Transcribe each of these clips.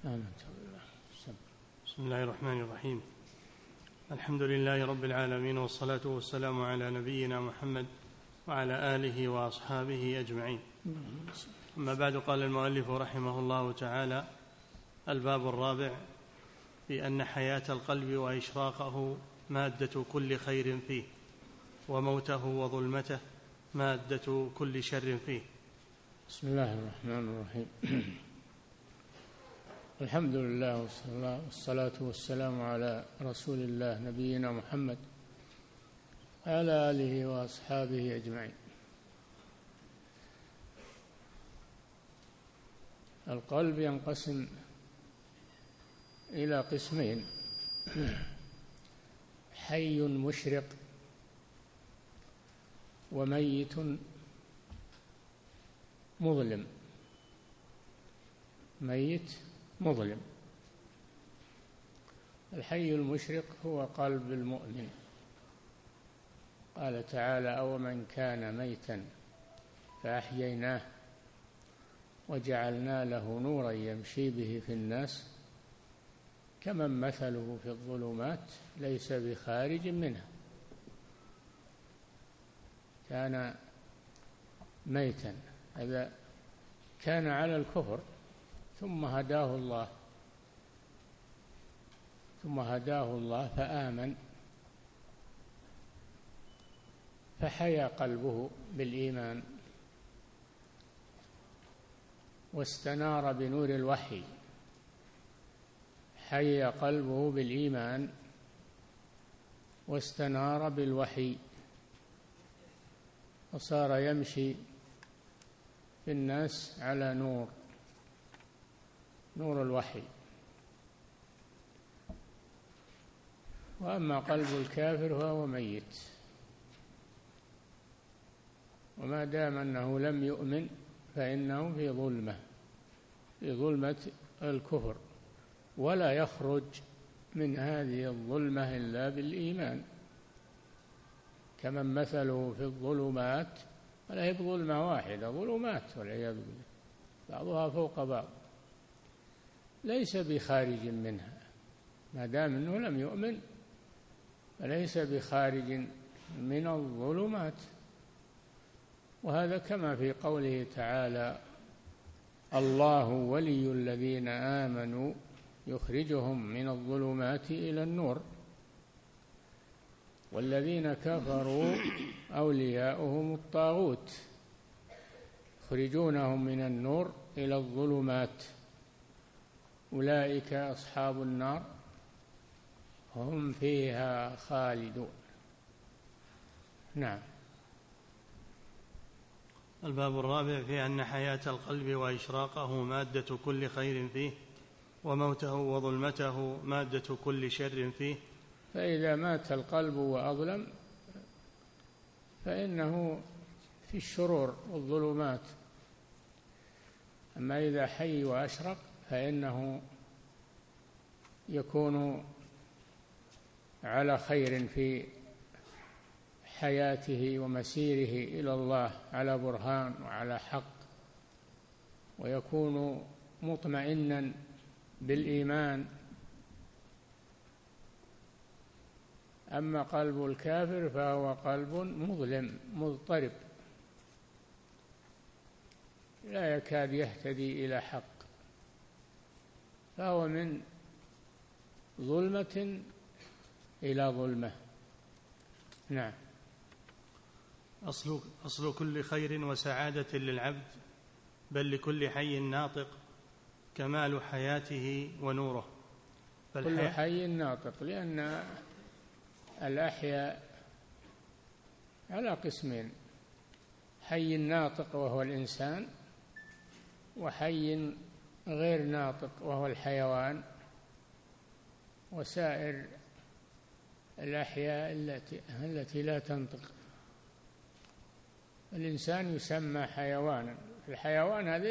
بسم الله الرحمن الرحيم. الحمد لله رب العالمين، والصلاة والسلام على نبينا محمد وعلى آله وأصحابه أجمعين. أما بعد، قال المؤلف رحمه الله تعالى: الباب الرابع في أن حياة القلب وإشراقه مادة كل خير فيه، وموته وظلمته مادة كل شر فيه. بسم الله الرحمن الرحيم. الحمد لله والصلاة والسلام على رسول الله نبينا محمد وعلى آله وأصحابه أجمعين. القلب ينقسم إلى قسمين: حي مشرق، وميت مظلم. ميت مظلم. الحي المشرق هو قلب المؤمن. قال تعالى: أومن كان ميتا فأحييناه وجعلنا له نورا يمشي به في الناس كمن مثله في الظلمات ليس بخارج منها. كان ميتا، هذا كان على الكفر ثم هداه الله فآمن، فحيا قلبه بالإيمان واستنار بنور الوحي. حيا قلبه بالإيمان واستنار بالوحي، وصار يمشي في الناس على نور الوحي. وأما قلب الكافر فهو ميت، وما دام أنه لم يؤمن فإنه في ظلمة الكفر، ولا يخرج من هذه الظلمة إلا بالإيمان. كمن مثله في الظلمات، ولا هي ظلمة واحدة، ظلمات والعياذ بالله بعضها فوق بعض، ليس بخارج منها. ما دام أنه لم يؤمن فليس بخارج من الظلمات. وهذا كما في قوله تعالى: الله ولي الذين آمنوا يخرجهم من الظلمات إلى النور، والذين كفروا أولياؤهم الطاغوت يخرجونهم من النور إلى الظلمات أولئك أصحاب النار هم فيها خالدون. نعم. الباب الرابع في أن حياة القلب وإشراقه مادة كل خير فيه، وموته وظلمته مادة كل شر فيه. فإذا مات القلب وأظلم فإنه في الشرور والظلمات. أما إذا حي وأشرق فإنه يكون على خير في حياته ومسيره إلى الله، على برهان وعلى حق، ويكون مطمئنا بالإيمان. أما قلب الكافر فهو قلب مظلم مضطرب، لا يكاد يهتدي إلى حق، فهو من ظلمة إلى ظلمة. نعم. أصل كل خير وسعادة للعبد، بل لكل حي ناطق كمال حياته ونوره. كل حي ناطق، لأن الأحياء على قسمين: حي ناطق وهو الإنسان، وحي غير ناطق وهو الحيوان وسائر الأحياء التي لا تنطق. الإنسان يسمى حيوانا، الحيوان هذا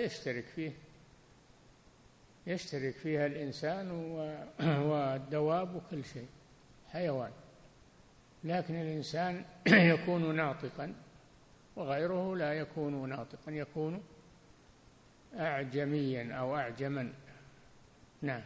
يشترك فيها الإنسان والدواب وكل شيء حيوان، لكن الإنسان يكون ناطقا وغيره لا يكون ناطقا، يكون أعجميا أو أعجما. نعم.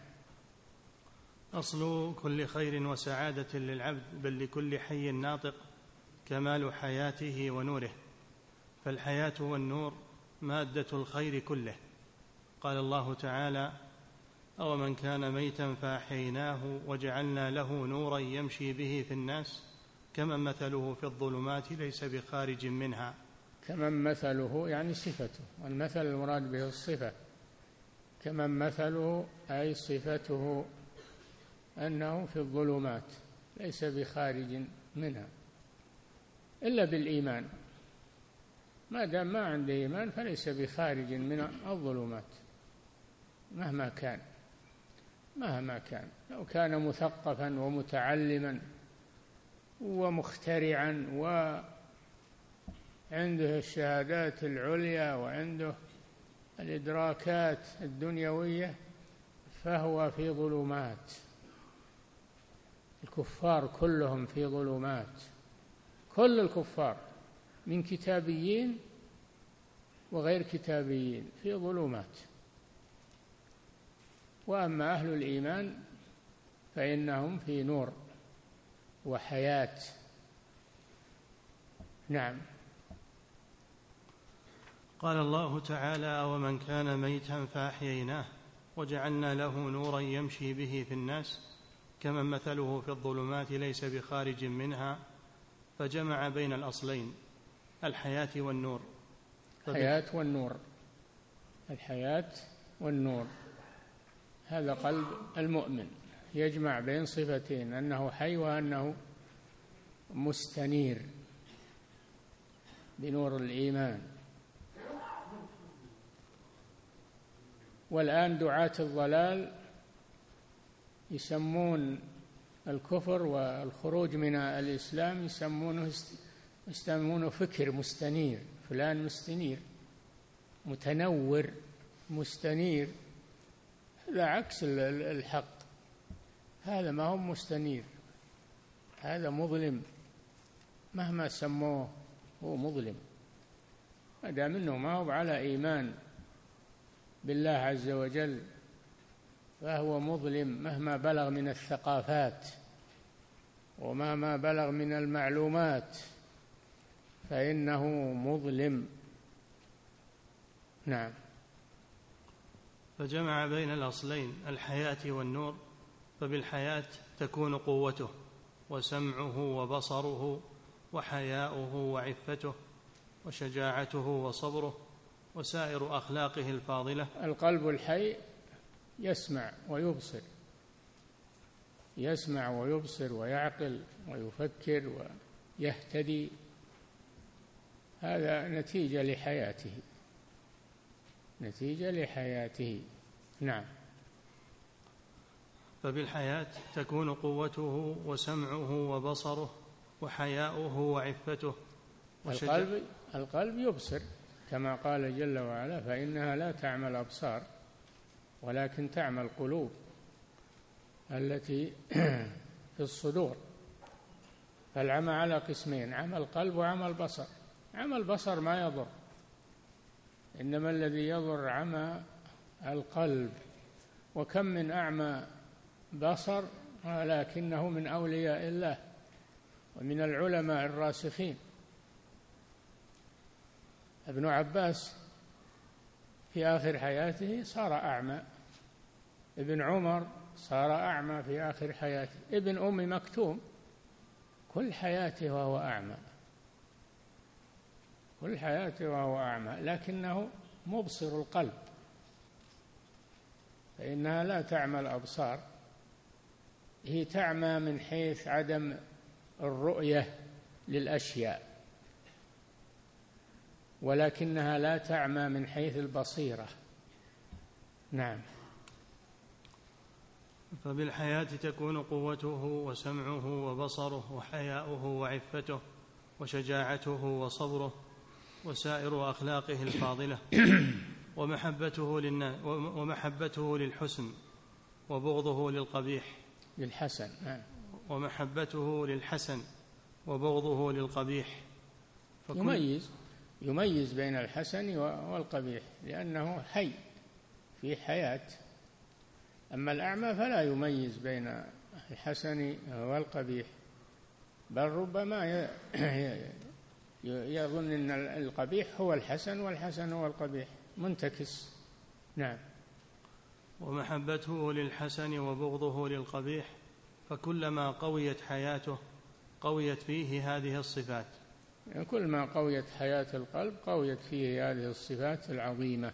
أصل كل خير وسعادة للعبد بل لكل حي ناطق كمال حياته ونوره، فالحياة والنور مادة الخير كله. قال الله تعالى: أومن كان ميتا فأحييناه وجعلنا له نورا يمشي به في الناس كمن مثله في الظلمات ليس بخارج منها. كمن مثله يعني صفته، والمثل المراد به الصفة. كمن مثله أي صفته أنه في الظلمات ليس بخارج منها إلا بالإيمان. ما دام ما عنده إيمان فليس بخارج من الظلمات مهما كان. لو كان مثقفا ومتعلما ومخترعا وعنده الشهادات العليا وعنده الإدراكات الدنيوية فهو في ظلمات. الكفار كلهم في ظلمات، كل الكفار من كتابيين وغير كتابيين في ظلمات. وأما أهل الإيمان فإنهم في نور وحياة. نعم. قال الله تعالى: ومن كان ميتا فأحييناه وجعلنا له نورا يمشي به في الناس كمن مثله في الظلمات ليس بخارج منها، فجمع بين الأصلين الحياة والنور. الحياة والنور هذا قلب المؤمن، يجمع بين صفتين، أنه حي وأنه مستنير بنور الإيمان. والآن دعاة الضلال يسمون الكفر والخروج من الإسلام يسمونه فكر مستنير، فلان مستنير، متنور، مستنير. هذا عكس الحق، هذا ما هو مستنير، هذا مظلم، مهما سموه هو مظلم. ما دام انه ما هو على ايمان بالله عز وجل فهو مظلم، مهما بلغ من الثقافات ومهما بلغ من المعلومات فإنه مظلم. نعم. فجمع بين الأصلين الحياة والنور، فبالحياة تكون قوته وسمعه وبصره وحياؤه وعفته وشجاعته وصبره وسائر أخلاقه الفاضلة. القلب الحي يسمع ويبصر ويعقل ويفكر ويهتدي، هذا نتيجة لحياته. نعم. فبالحياة تكون قوته وسمعه وبصره وحياؤه وعفته. القلب يبصر كما قال جل وعلا: فإنها لا تعمى الأبصار ولكن تعمى القلوب التي في الصدور. فالعمى على قسمين: عمى القلب وعمى البصر. عمى البصر ما يضر، إنما الذي يضر عمى القلب. وكم من أعمى بصر ولكنه من أولياء الله ومن العلماء الراسخين. ابن عباس في آخر حياته صار أعمى، ابن عمر صار أعمى في آخر حياته، ابن أم مكتوم كل حياته وهو أعمى، لكنه مبصر القلب. فإنها لا تعمى الأبصار، هي تعمى من حيث عدم الرؤية للأشياء، ولكنها لا تعمى من حيث البصيرة. نعم. فبالحياة تكون قوته وسمعه وبصره وحياؤه وعفته وشجاعته وصبره وسائر أخلاقه الفاضلة ومحبته للحسن وبغضه للقبيح. للحسن. نعم. ومحبته للحسن وبغضه للقبيح. يميز بين الحسن والقبيح، لأنه حي في حياة، أما الأعمى فلا يميز بين الحسن والقبيح، بل ربما يظن أن القبيح هو الحسن والحسن هو القبيح، منتكس. نعم. ومحبته للحسن وبغضه للقبيح، فكلما قويت حياته قويت فيه هذه الصفات. يعني كل ما قويت حياة القلب قويت فيه هذه الصفات العظيمة،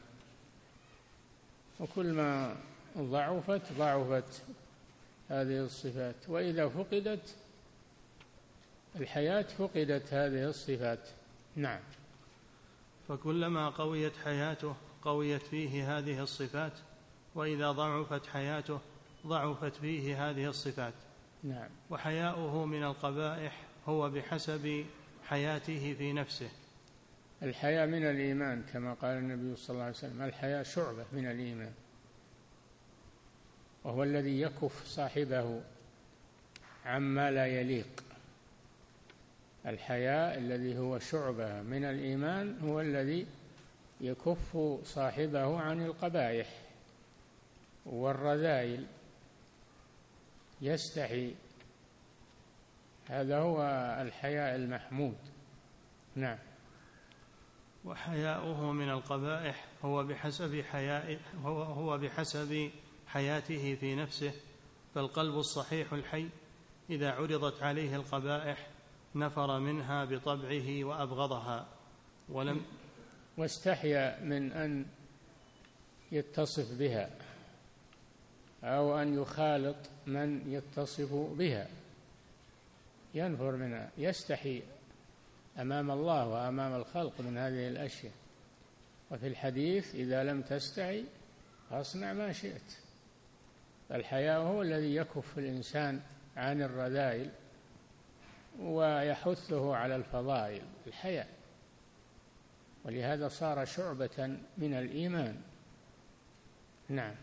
وكل ما ضعفت هذه الصفات، وإذا فقدت الحياة فقدت هذه الصفات. نعم. فكلما قويت حياته قويت فيه هذه الصفات، وإذا ضعفت حياته ضعفت فيه هذه الصفات. نعم. وحياؤه من القبائح هو بحسب حياته في نفسه. الحياء من الإيمان كما قال النبي صلى الله عليه وسلم: الحياء شعبة من الإيمان، وهو الذي يكف صاحبه عما لا يليق. الحياء الذي هو شعبة من الإيمان هو الذي يكف صاحبه عن القبائح والرذائل، يستحي. هذا هو الحياء المحمود. نعم. وحياؤه من القبائح هو بحسب حياته في نفسه. فالقلب الصحيح الحي إذا عرضت عليه القبائح نفر منها بطبعه وأبغضها، واستحيا من أن يتصف بها أو أن يخالط من يتصف بها، ينفر منها، يستحي أمام الله وأمام الخلق من هذه الأشياء. وفي الحديث: إذا لم تستحي فاصنع ما شئت. الحياء هو الذي يكف الإنسان عن الرذائل ويحثه على الفضائل، الحياء، ولهذا صار شعبة من الإيمان. نعم.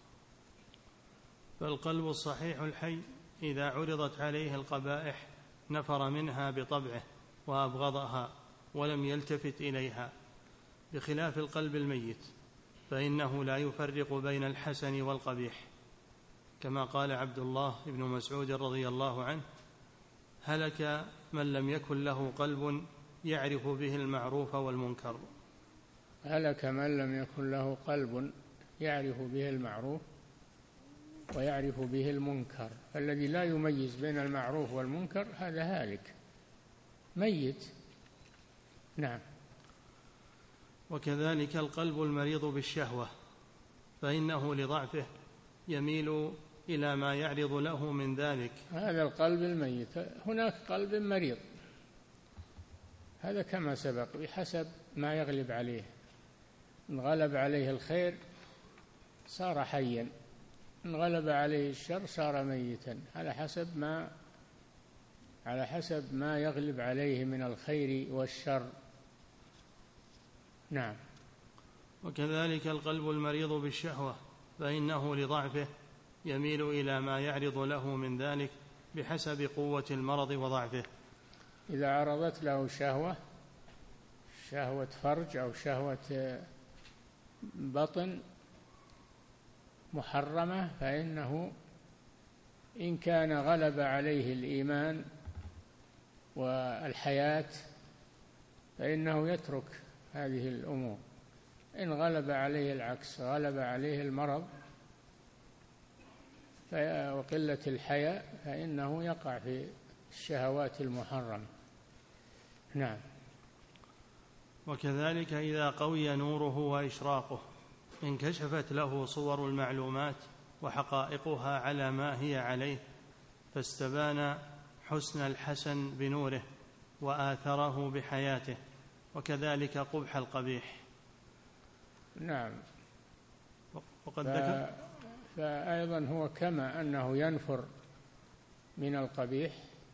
فالقلب الصحيح الحي إذا عرضت عليه القبائح نفر منها بطبعه وأبغضها ولم يلتفت إليها، بخلاف القلب الميت فإنه لا يفرق بين الحسن والقبيح، كما قال عبد الله بن مسعود رضي الله عنه: هلك من لم يكن له قلب يعرف به المعروف والمنكر. هلك من لم يكن له قلب يعرف به المعروف ويعرف به المنكر. الذي لا يميز بين المعروف والمنكر هذا هالك، ميت. نعم. وكذلك القلب المريض بالشهوة، فإنه لضعفه يميل إلى ما يعرض له من ذلك. هذا القلب الميت. هناك قلب مريض، هذا كما سبق بحسب ما يغلب عليه. إن غلب عليه الخير صار حيا، إن غلب عليه الشر صار ميتا، على حسب ما يغلب عليه من الخير والشر. نعم. وكذلك القلب المريض بالشهوة، فإنه لضعفه يميل إلى ما يعرض له من ذلك بحسب قوة المرض وضعفه. إذا عرضت له شهوة فرج أو شهوة بطن محرمة، فإنه إن كان غلب عليه الإيمان والحياة فإنه يترك هذه الأمور. إن غلب عليه العكس، غلب عليه المرض وقلة الحياء، فإنه يقع في الشهوات المحرمة. نعم. وكذلك إذا قوي نوره وإشراقه انكشفت له صور المعلومات وحقائقها على ما هي عليه، فاستبان حسن الحسن بنوره وآثره بحياته، وكذلك قبح القبيح. نعم. وقد ذكر فأيضا هو كما أنه ينفر من القبيح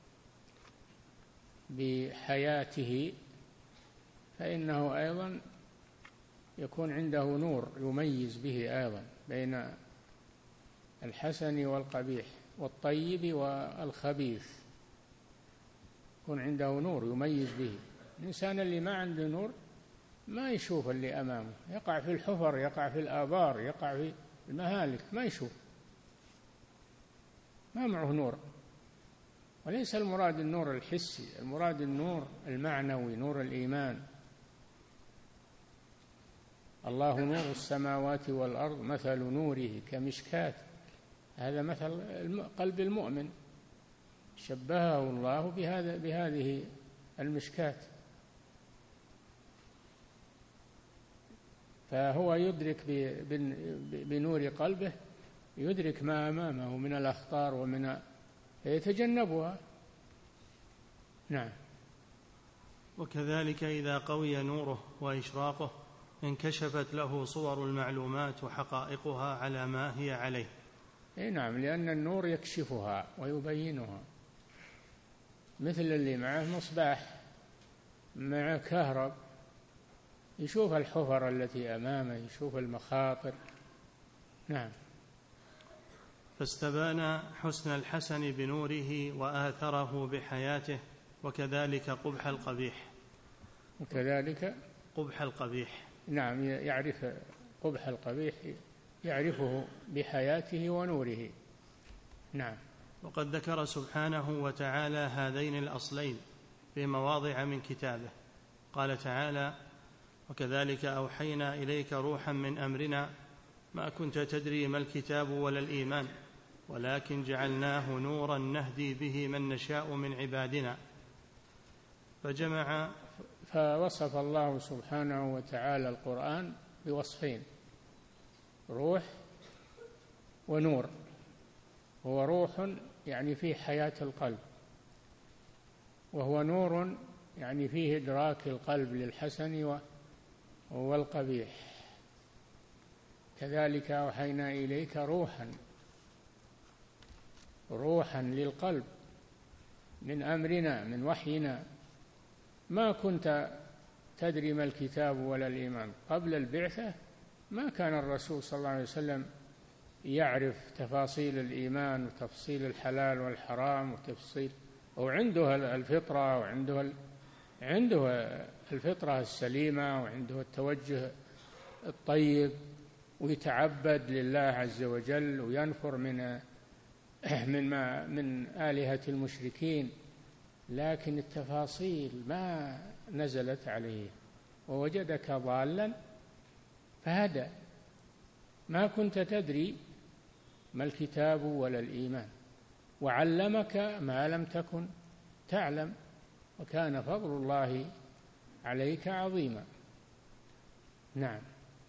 بحياته، فإنه أيضا يكون عنده نور يميز به أيضا بين الحسن والقبيح والطيب والخبيث، يكون عنده نور يميز به. الإنسان اللي ما عنده نور ما يشوف اللي أمامه، يقع في الحفر، يقع في الآبار، يقع في المهالك، ما يشوف. ما معه نور. وليس المراد النور الحسي، المراد النور المعنوي، نور الإيمان. الله نور السماوات والأرض مثل نوره كمشكاة، هذا مثل قلب المؤمن، شبهه الله بهذه المشكاة. فهو يدرك بنور قلبه، يدرك ما أمامه من الأخطار ومن يتجنبها. نعم. وكذلك إذا قوي نوره وإشراقه انكشفت له صور المعلومات وحقائقها على ما هي عليه. نعم، لأن النور يكشفها ويبينها، مثل اللي معه مصباح، مع كهرب، يشوف الحفر التي أمامه، يشوف المخاطر. نعم. فاستبان حسن الحسن بنوره وآثره بحياته، وكذلك قبح القبيح. وكذلك قبح القبيح. نعم، يعرف قبح القبيح، يعرفه بحياته ونوره. نعم. وقد ذكر سبحانه وتعالى هذين الأصلين في مواضع من كتابه. قال تعالى: وكذلك أوحينا إليك روحا من أمرنا ما كنت تدري ما الكتاب ولا الإيمان ولكن جعلناه نورا نهدي به من نشاء من عبادنا. فوصف الله سبحانه وتعالى القرآن بوصفين: روح ونور. هو روح يعني فيه حياة القلب، وهو نور يعني فيه إدراك القلب للحسن والقبيح. كذلك أوحينا إليك روحا للقلب من أمرنا، من وحينا. ما كنت تدري ما الكتاب ولا الإيمان. قبل البعثة ما كان الرسول صلى الله عليه وسلم يعرف تفاصيل الإيمان وتفصيل الحلال والحرام وتفصيل، وعنده الفطرة، عنده الفطرة السليمة، وعنده التوجه الطيب، ويتعبد لله عز وجل وينفر من آلهة المشركين، لكن التفاصيل ما نزلت عليه. ووجدك ضالا فهدى. ما كنت تدري ما الكتاب ولا الإيمان، وعلمك ما لم تكن تعلم، وكان فضل الله عليك عظيما. نعم.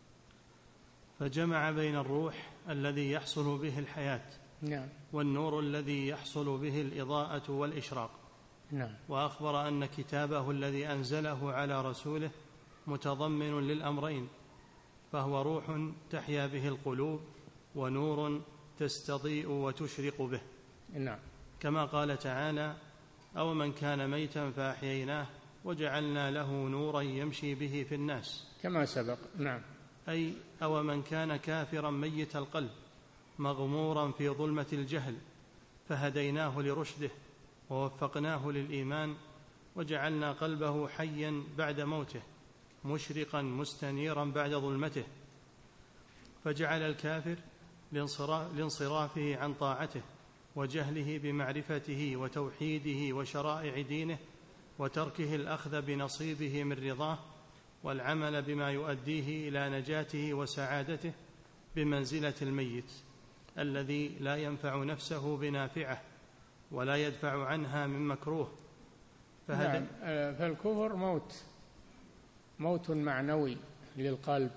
فجمع بين الروح الذي يحصل به الحياة، نعم، والنور الذي يحصل به الإضاءة والإشراق. نعم. وأخبر أن كتابه الذي أنزله على رسوله متضمن للأمرين، فهو روح تحيا به القلوب، ونور تستضيء وتشرق به. نعم. كما قال تعالى: أو من كان ميتا فأحييناه وجعلنا له نورا يمشي به في الناس، كما سبق. نعم. أي أو من كان كافرا ميت القلب مغمورا في ظلمة الجهل فهديناه لرشده ووفقناه للإيمان وجعلنا قلبه حيا بعد موته مشرقا مستنيرا بعد ظلمته، فجعل الكافر لانصرافه عن طاعته وجهله بمعرفته وتوحيده وشرائع دينه وتركه الأخذ بنصيبه من رضاه والعمل بما يؤديه إلى نجاته وسعادته بمنزلة الميت الذي لا ينفع نفسه بنافعه ولا يدفع عنها من مكروه. نعم. فالكفر موت معنوي للقلب،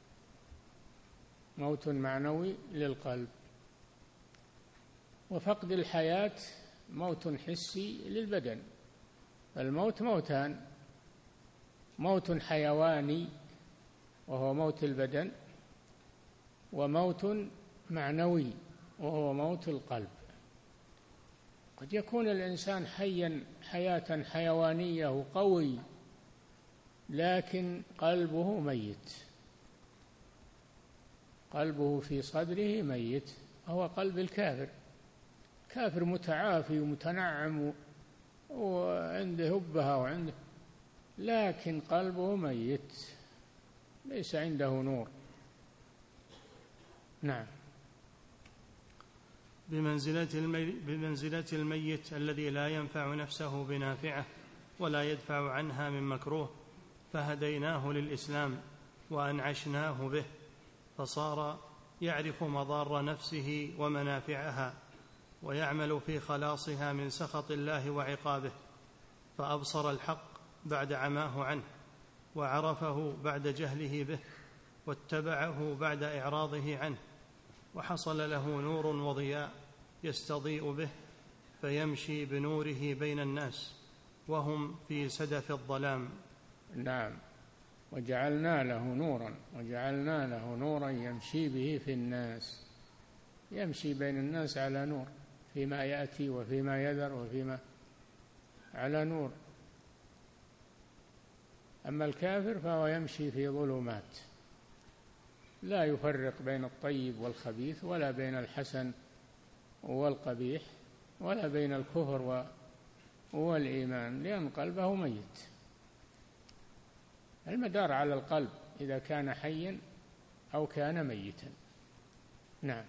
موت معنوي للقلب. وفقد الحياة موت حسي للبدن. الموت موتان: موت حيواني وهو موت البدن، وموت معنوي وهو موت القلب. قد يكون الإنسان حيا حياة حيوانية وقوي، لكن قلبه ميت، قلبه في صدره ميت، هو قلب الكافر. كافر متعافي ومتنعم وعنده هبها لكن قلبه ميت، ليس عنده نور. نعم. بمنزلة الميت الذي لا ينفع نفسه بنافعه ولا يدفع عنها من مكروه، فهديناه للإسلام وأنعشناه به، فصار يعرف مضار نفسه ومنافعها، ويعمل في خلاصها من سخط الله وعقابه، فأبصر الحق بعد عماه عنه، وعرفه بعد جهله به، واتبعه بعد إعراضه عنه، وحصل له نور وضياء يستضيء به، فيمشي بنوره بين الناس وهم في سدف الظلام. نعم، وجعلنا له نورا يمشي به في الناس، يمشي بين الناس على نور، فيما يأتي وفيما يذر وفيما على نور. أما الكافر فهو يمشي في ظلمات، لا يفرق بين الطيب والخبيث، ولا بين الحسن والقبيح، ولا بين الكفر والإيمان، لأن قلبه ميت. المدار على القلب إذا كان حيا أو كان ميتا. نعم.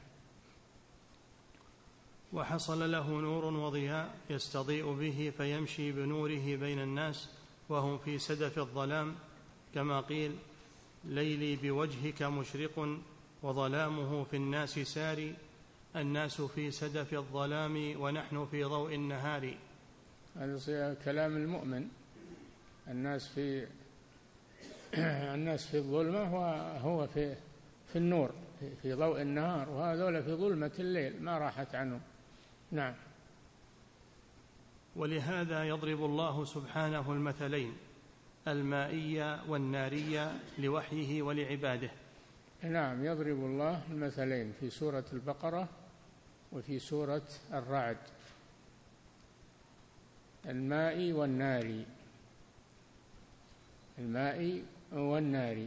وحصل له نور وضياء يستضيء به، فيمشي بنوره بين الناس وهم في سدف الظلام، كما قيل: ليلي بوجهك مشرق وظلامه في الناس ساري، الناس في سدف الظلام ونحن في ضوء النهار. هذا كلام المؤمن. الناس في الظلمة وهو في النور، في ضوء النهار، وهذول في ظلمة الليل ما راحت عنه. نعم. ولهذا يضرب الله سبحانه المثلين المائي والناري لوحيه ولعباده. نعم، يضرب الله المثلين في سورة البقرة وفي سورة الرعد، الماء والنار، الماء والنار.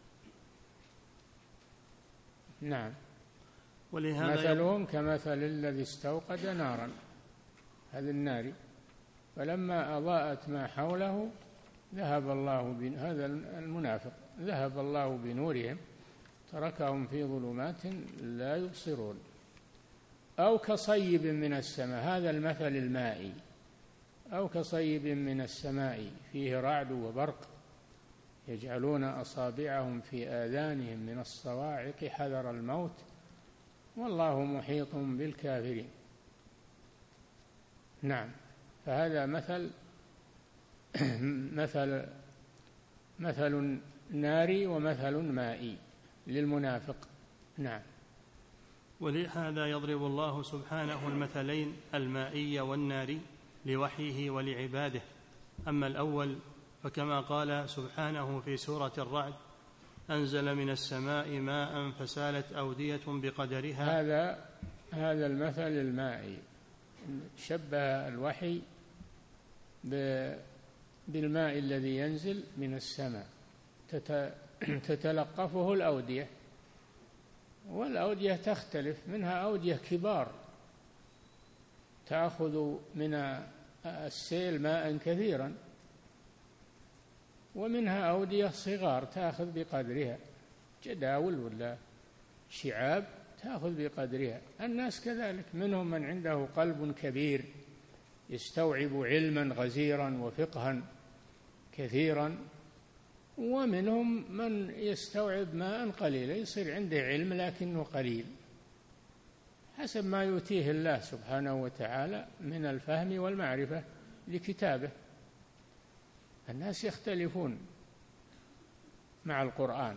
نعم. مثلهم كمثل الذي استوقد نارا، هذا النار، فلما أضاءت ما حوله ذهب الله هذا المنافق ذهب الله بنورهم تركهم في ظلمات لا يبصرون. أو كصيب من السماء، هذا المثل المائي، أو كصيب من السماء فيه رعد وبرق يجعلون أصابعهم في آذانهم من الصواعق حذر الموت والله محيط بالكافرين. نعم. فهذا مثل ناري ومثل مائي للمنافق. نعم. ولهذا يضرب الله سبحانه المثلين المائي والناري لوحيه ولعباده. أما الأول فكما قال سبحانه في سورة الرعد: أنزل من السماء ماء فسالت أودية بقدرها. هذا المثل المائي، شبه الوحي بالماء الذي ينزل من السماء تتلقفه الأودية، والأودية تختلف، منها أودية كبار تأخذ من السيل ماء كثيرا، ومنها أودية صغار تأخذ بقدرها، جداول ولا شعاب تأخذ بقدرها. الناس كذلك، منهم من عنده قلب كبير يستوعب علما غزيرا وفقها كثيرا، ومنهم من يستوعب ماء قليلا، يصير عنده علم لكنه قليل، حسب ما يؤتيه الله سبحانه وتعالى من الفهم والمعرفة لكتابه. الناس يختلفون مع القرآن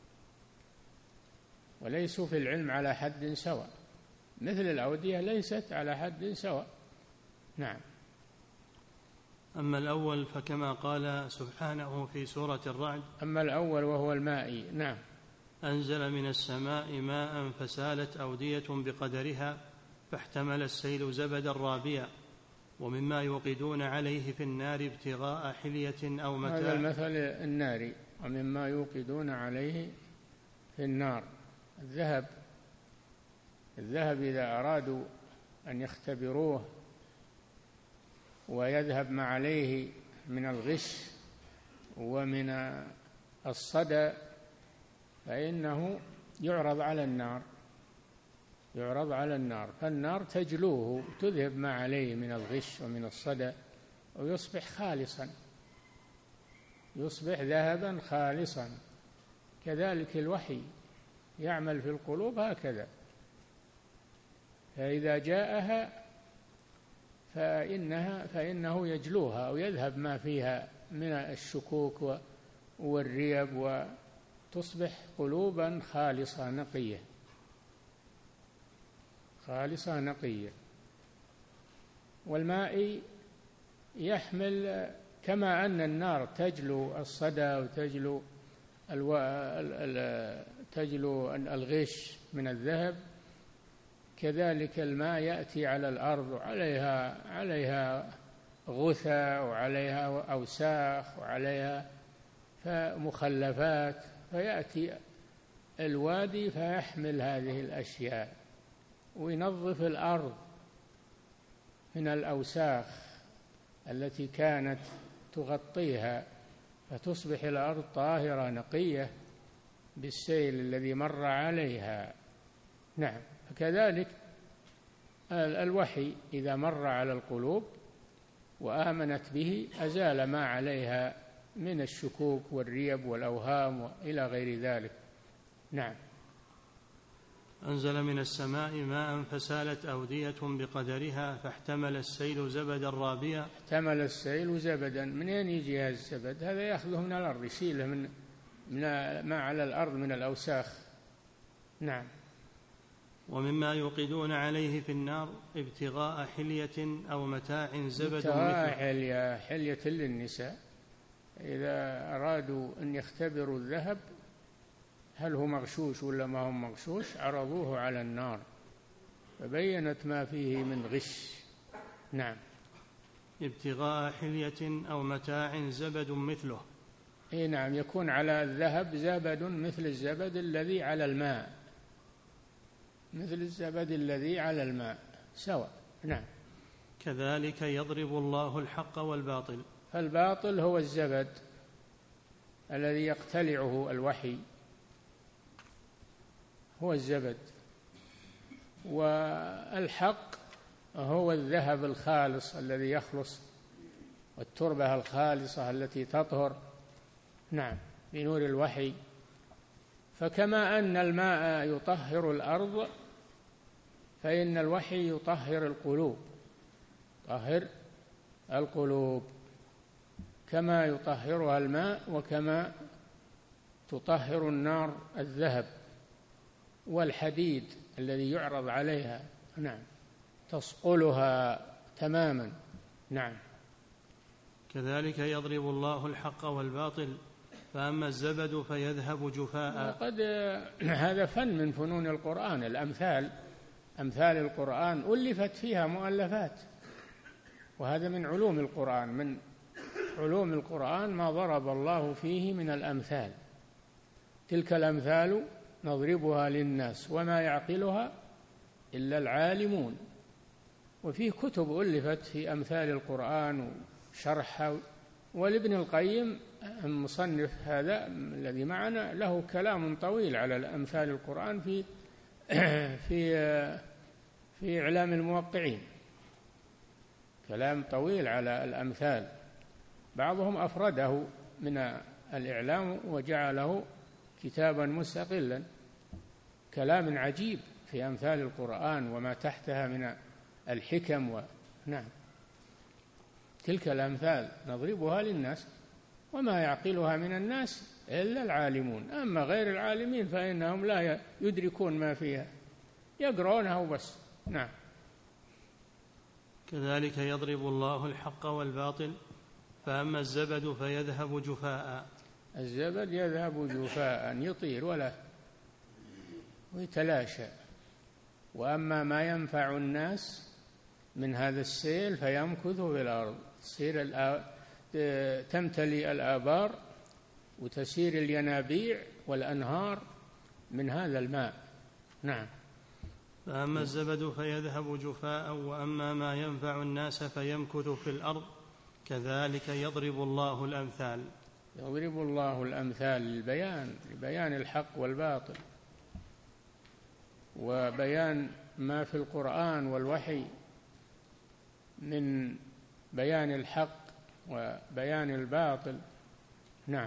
وليسوا في العلم على حد سواء، مثل الأودية ليست على حد سواء. نعم. أما الأول فكما قال سبحانه في سورة الرعد: أما الأول وهو المائي. نعم. أنزل من السماء ماء فسالت أودية بقدرها فاحتمل السيل زبدا رابيا ومما يوقدون عليه في النار ابتغاء حلية أو متاع. هذا المثل الناري. ومما يوقدون عليه في النار الذهب إذا أرادوا أن يختبروه ويذهب ما عليه من الغش ومن الصدى فإنه يعرض على النار يعرض على النار، فالنار تجلوه تذهب ما عليه من الغش ومن الصدى ويصبح خالصا، يصبح ذهبا خالصا. كذلك الوحي يعمل في القلوب هكذا، فإذا جاءها فإنه يجلوها ويذهب ما فيها من الشكوك والريب، وتصبح قلوبا خالصة نقية، خالصة نقية. والماء يحمل كما أن النار تجلو الصدى وتجلو تجلو الغش من الذهب، كذلك الماء يأتي على الأرض عليها غثى وعليها أوساخ وعليها مخلفات، فيأتي الوادي فيحمل هذه الأشياء وينظف الأرض من الأوساخ التي كانت تغطيها، فتصبح الأرض طاهرة نقية بالسيل الذي مر عليها. نعم، فكذلك الوحي إذا مر على القلوب وآمنت به أزال ما عليها من الشكوك والريب والأوهام وإلى غير ذلك. نعم. أنزل من السماء ماء فسالت أودية بقدرها فاحتمل السيل زبدا رابيا. احتمل السيل زبدا، منين يجي هذا الزبد؟ هذا يأخذه من الأرض، يشيله من ما على الأرض من الأوساخ. نعم. ومما يوقدون عليه في النار ابتغاء حلية أو متاع زبد ابتغاء حلية للنساء، إذا أرادوا أن يختبروا الذهب هل هو مغشوش ولا ما هو مغشوش عرضوه على النار فبينت ما فيه من غش. نعم. ابتغاء حلية أو متاع زبد مثله. اي نعم، يكون على الذهب زبد مثل الزبد الذي على الماء، مثل الزبد الذي على الماء سواء. نعم. كذلك يضرب الله الحق والباطل. فالباطل هو الزبد الذي يقتلعه الوحي، هو الزبد، والحق هو الذهب الخالص الذي يخلص، والتربة الخالصة التي تطهر. نعم، بنور الوحي. فكما أن الماء يطهر الأرض فإن الوحي يطهر القلوب، يطهر القلوب كما يطهرها الماء، وكما تطهر النار الذهب والحديد الذي يعرض عليها. نعم، تصقلها تماما. نعم. كذلك يضرب الله الحق والباطل فأما الزبد فيذهب جفاء. وقد هذا فن من فنون القرآن، الأمثال، أمثال القرآن ألفت فيها مؤلفات، وهذا من علوم القرآن، من علوم القرآن ما ضرب الله فيه من الأمثال. تلك الأمثال نضربها للناس وما يعقلها إلا العالمون. وفيه كتب ألفت في أمثال القرآن وشرحها، ولابن القيم المصنف هذا الذي معنا له كلام طويل على الأمثال القرآن في إعلام الموقعين، كلام طويل على الأمثال، بعضهم أفرده من الإعلام وجعله كتابا مستقلا، كلام عجيب في أمثال القرآن وما تحتها من الحكم. نعم، تلك الأمثال نضربها للناس وما يعقلها من الناس إلا العالمون، أما غير العالمين فإنهم لا يدركون ما فيها، يقرؤونها وبس. نعم. كذلك يضرب الله الحق والباطل فأما الزبد فيذهب جفاء. الزبد يذهب جفاء، يطير ولا ويتلاشى. وأما ما ينفع الناس من هذا السيل فيمكث في الأرض، تمتلئ الآبار وتسير الينابيع والأنهار من هذا الماء. نعم. فأما الزبد فيذهب جفاء وأما ما ينفع الناس فيمكث في الأرض كذلك يضرب الله الأمثال. يضرب الله الأمثال لبيان الحق والباطل وبيان ما في القرآن والوحي من بيان الحق وبيان الباطل. نعم.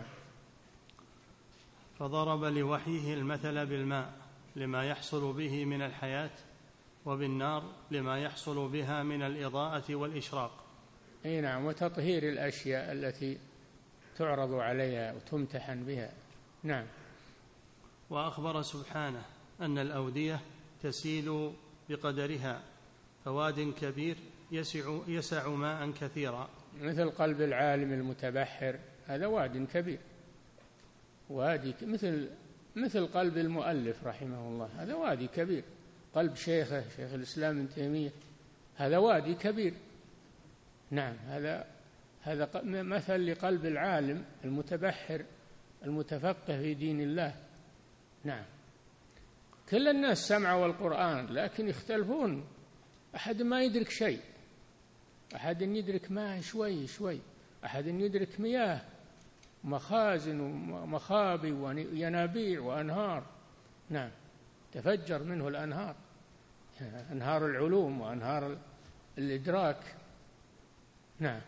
فضرب لوحيه المثل بالماء لما يحصل به من الحياة، وبالنار لما يحصل بها من الإضاءة والإشراق. أي نعم، وتطهير الأشياء التي تعرض عليها وتمتحن بها. نعم. وأخبر سبحانه أن الأودية تسيل بقدرها، فواد كبير يسع ماء كثيرا. مثل قلب العالم المتبحر، هذا واد كبير، وادي مثل قلب المؤلف رحمه الله، هذا وادي كبير. قلب شيخ الإسلام ابن تيمية، هذا وادي كبير. نعم، هذا مثل لقلب العالم المتبحر المتفقه في دين الله. نعم. كل الناس سمعوا القرآن لكن يختلفون، أحد ما يدرك شيء، أحد يدرك ماء شوي شوي، أحد يدرك مياه، مخازن ومخابي وينابيع وأنهار. نعم، تفجر منه الأنهار، أنهار العلوم وأنهار الإدراك. نعم.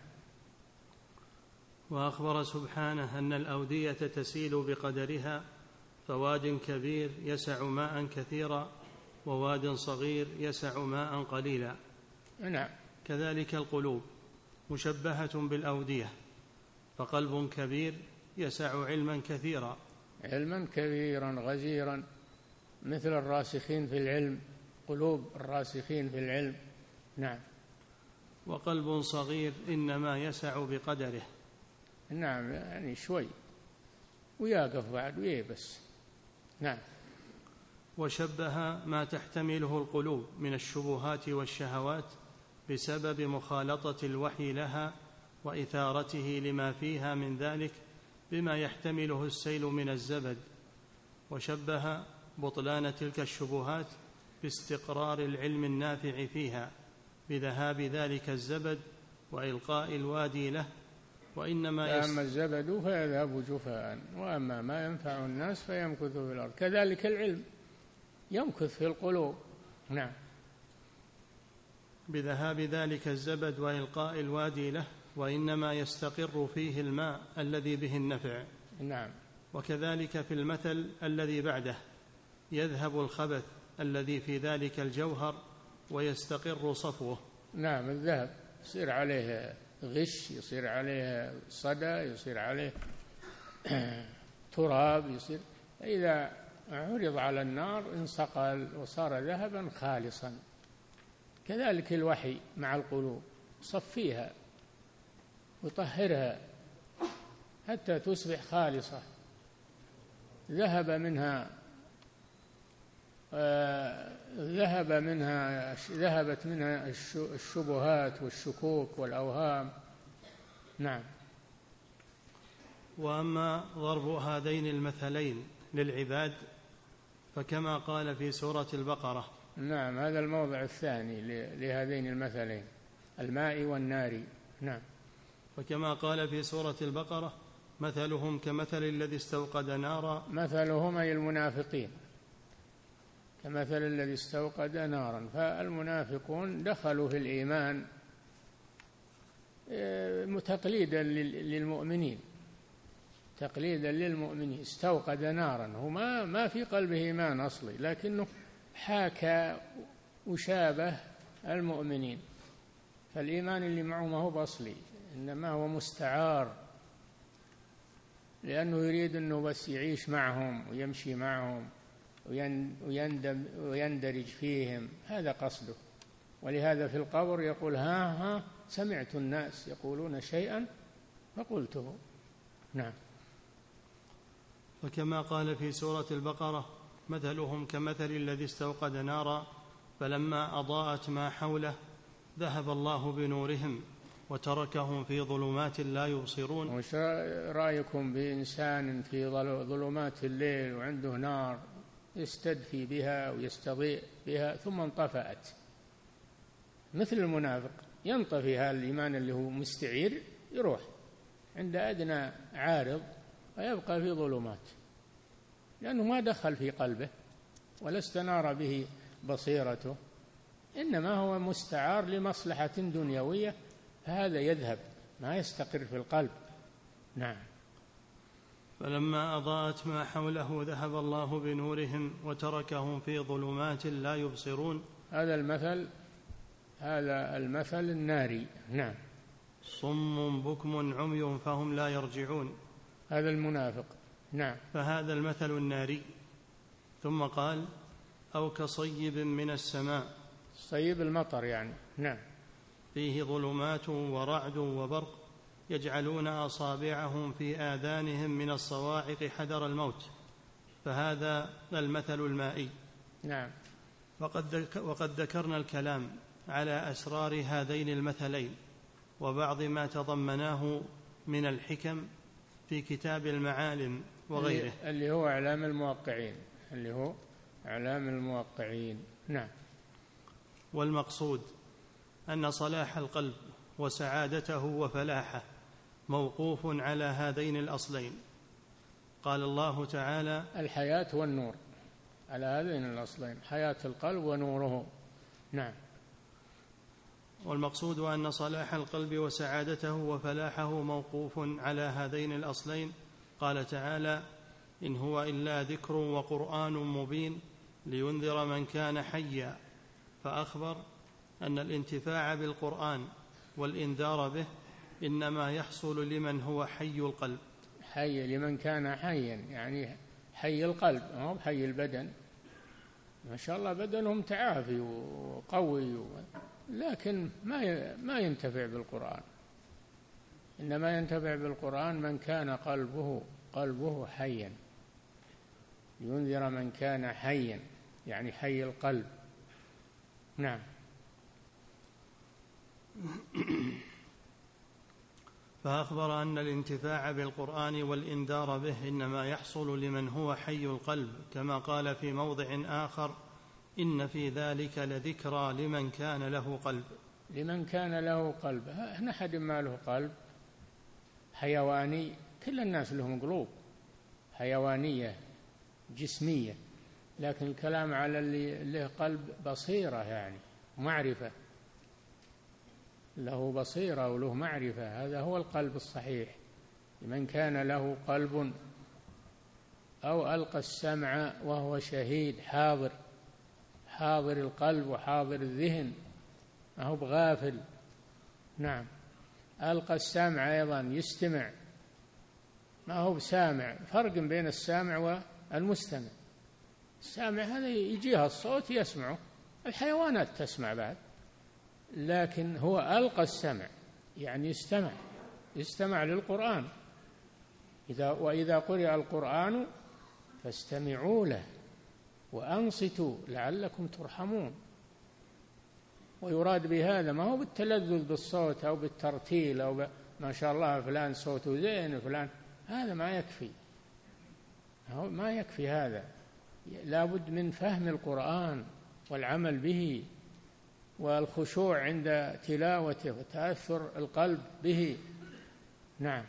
وأخبر سبحانه أن الأودية تسيل بقدرها، فواد كبير يسع ماء كثيرا، وواد صغير يسع ماء قليلا. نعم. كذلك القلوب مشبهة بالأودية، فقلب كبير يسع علما كثيرا، علما كبيرا غزيرا، مثل الراسخين في العلم، قلوب الراسخين في العلم. نعم. وقلب صغير إنما يسع بقدره. نعم، يعني شوي ويقف بعد ويبس. نعم. وشبه ما تحتمله القلوب من الشبهات والشهوات بسبب مخالطة الوحي لها وإثارته لما فيها من ذلك بما يحتمله السيل من الزبد. وشبه بطلان تلك الشبهات باستقرار العلم النافع فيها بذهاب ذلك الزبد وإلقاء الوادي له. وإنما أما الزبد فيذهب جفاء، وأما ما ينفع الناس فيمكث في الأرض. كذلك العلم يمكث في القلوب. نعم. بذهاب ذلك الزبد وإلقاء الوادي له، وإنما يستقر فيه الماء الذي به النفع. نعم. وكذلك في المثل الذي بعده يذهب الخبث الذي في ذلك الجوهر ويستقر صفوه. نعم، الذهب يصير عليه غش، يصير عليه صدى، يصير عليه تراب، يصير إذا عرض على النار انصقل وصار ذهبا خالصا. كذلك الوحي مع القلوب صفيها وطهرها حتى تصبح خالصة. ذهبت منها الشبهات والشكوك والأوهام. نعم. وأما ضرب هذين المثلين للعباد فكما قال في سورة البقرة. نعم، هذا الموضع الثاني لهذين المثلين، الماء والنار. نعم. فكما قال في سورة البقرة مثلهم كمثل الذي استوقد نارا. مثلهم أي المنافقين كمثل الذي استوقد نارا. فالمنافقون دخلوا في الإيمان تقليدا للمؤمنين، تقليدا للمؤمنين. استوقد نارا، هو ما في قلبه إيمان أصلي، لكنه حاكى وشابه المؤمنين. فالإيمان اللي معه ما هو بأصلي، إنما هو مستعار، لأنه يريد أنه بس يعيش معهم ويمشي معهم ويندرج فيهم، هذا قصده. ولهذا في القبر يقول ها سمعت الناس يقولون شيئا فقلته. نعم. وكما قال في سورة البقرة مثلهم كمثل الذي استوقد نارا فلما أضاءت ما حوله ذهب الله بنورهم وتركهم في ظلمات لا يبصرون. وش رأيكم بإنسان في ظلمات الليل وعنده نار يستدفي بها ويستضيء بها ثم انطفأت؟ مثل المنافق، ينطفي هذا الإيمان اللي هو مستعير، يروح عند أدنى عارض ويبقى في ظلمات، لأنه ما دخل في قلبه ولا استنار به بصيرته. إنما هو مستعار لمصلحة دنيوية، فهذا يذهب ما يستقر في القلب. نعم. فلما أضاءت ما حوله ذهب الله بنورهم وتركهم في ظلمات لا يبصرون. هذا المثل الناري. نعم. صم بكم عمي فهم لا يرجعون. هذا المنافق. نعم. فهذا المثل الناري. ثم قال أو كصيب من السماء، صيب المطر يعني. نعم. فيه ظلمات ورعد وبرق يجعلون أصابعهم في آذانهم من الصواعق حذر الموت، فهذا المثل المائي. نعم. وقد ذكرنا الكلام على أسرار هذين المثلين وبعض ما تضمناه من الحكم في كتاب المعالم وغيره، اللي هو إعلام الموقعين. نعم. والمقصود أن صلاح القلب وسعادته وفلاحه موقوف على هذين الأصلين. قال الله تعالى الحياة والنور، على هذين الأصلين، حياة القلب ونوره. نعم. والمقصود أن صلاح القلب وسعادته وفلاحه موقوف على هذين الأصلين. قال تعالى إن هو إلا ذكر وقرآن مبين لينذر من كان حيا، فأخبر أن الانتفاع بالقرآن والإنذار به إنما يحصل لمن هو حي القلب. حي لمن كان حيا، يعني حي القلب، ما هو حي البدن. ما شاء الله بدنهم تعافي وقوي، لكن ما ينتفع بالقرآن. إنما ينتفع بالقرآن من كان قلبه حيا، ينذر من كان حيا يعني حي القلب. نعم. فأخبر أن الانتفاع بالقرآن والإنذار به إنما يحصل لمن هو حي القلب، كما قال في موضع آخر إن في ذلك لذكرى لمن كان له قلب. لمن كان له قلب، هنا أحد ما له قلب حيواني، كل الناس لهم قلوب حيوانية جسمية، لكن الكلام على اللي له قلب بصيرة، يعني معرفة، له بصيرة وله معرفة، هذا هو القلب الصحيح. لمن كان له قلب أو ألقى السمع وهو شهيد، حاضر القلب وحاضر الذهن، ما هو بغافل. نعم. ألقى السمع أيضا يستمع، ما هو بسامع. فرق بين السامع والمستمع. السامع هذا يجيها الصوت يسمعه، الحيوانات تسمع بعد، لكن هو ألقى السمع يعني يستمع للقرآن. وإذا قرئ القرآن فاستمعوا له وأنصتوا لعلكم ترحمون. ويراد بهذا ما هو بالتلذذ بالصوت أو بالترتيل أو ما شاء الله فلان صوته زين فلان، هذا ما يكفي هذا. لا بد من فهم القرآن والعمل به والخشوع عند تلاوته وتأثر القلب به. نعم.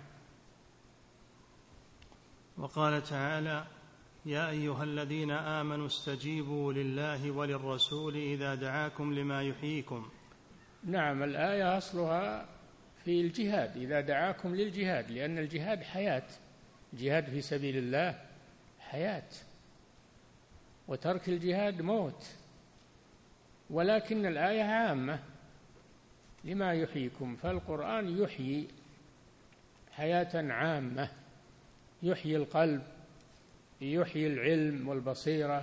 وقال تعالى يا أيها الذين آمنوا استجيبوا لله وللرسول إذا دعاكم لما يحييكم. نعم. الآية أصلها في الجهاد، إذا دعاكم للجهاد، لأن الجهاد حياة، الجهاد في سبيل الله حياة، وترك الجهاد موت. ولكن الآية عامة لما يحييكم، فالقرآن يحيي حياة عامة، يحيي القلب، يحيي العلم والبصيرة،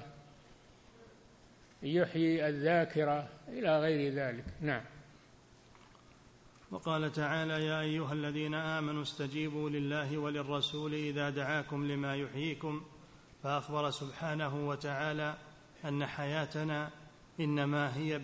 يحيي الذاكرة إلى غير ذلك. نعم. وقال تعالى يا أيها الذين آمنوا استجيبوا لله وللرسول إذا دعاكم لما يحييكم، فأخبر سبحانه وتعالى أن حياتنا إنما هي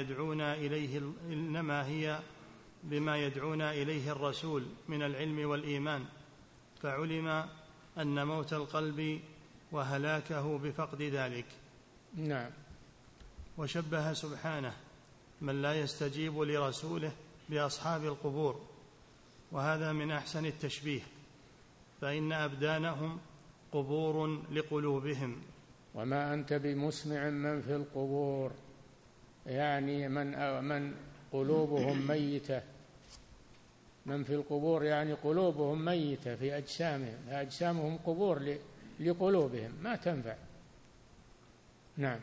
بما يدعونا إليه الرسول من العلم والإيمان، فعلم أن موت القلب وهلاكه بفقد ذلك. نعم. وشبه سبحانه من لا يستجيب لرسوله بأصحاب القبور، وهذا من أحسن التشبيه، فإن أبدانهم قبور لقلوبهم. وما أنت بمسمع من في القبور. يعني من قلوبهم ميتة، من في القبور يعني قلوبهم ميتة في أجسامهم، أجسامهم قبور لقلوبهم ما تنفع. نعم.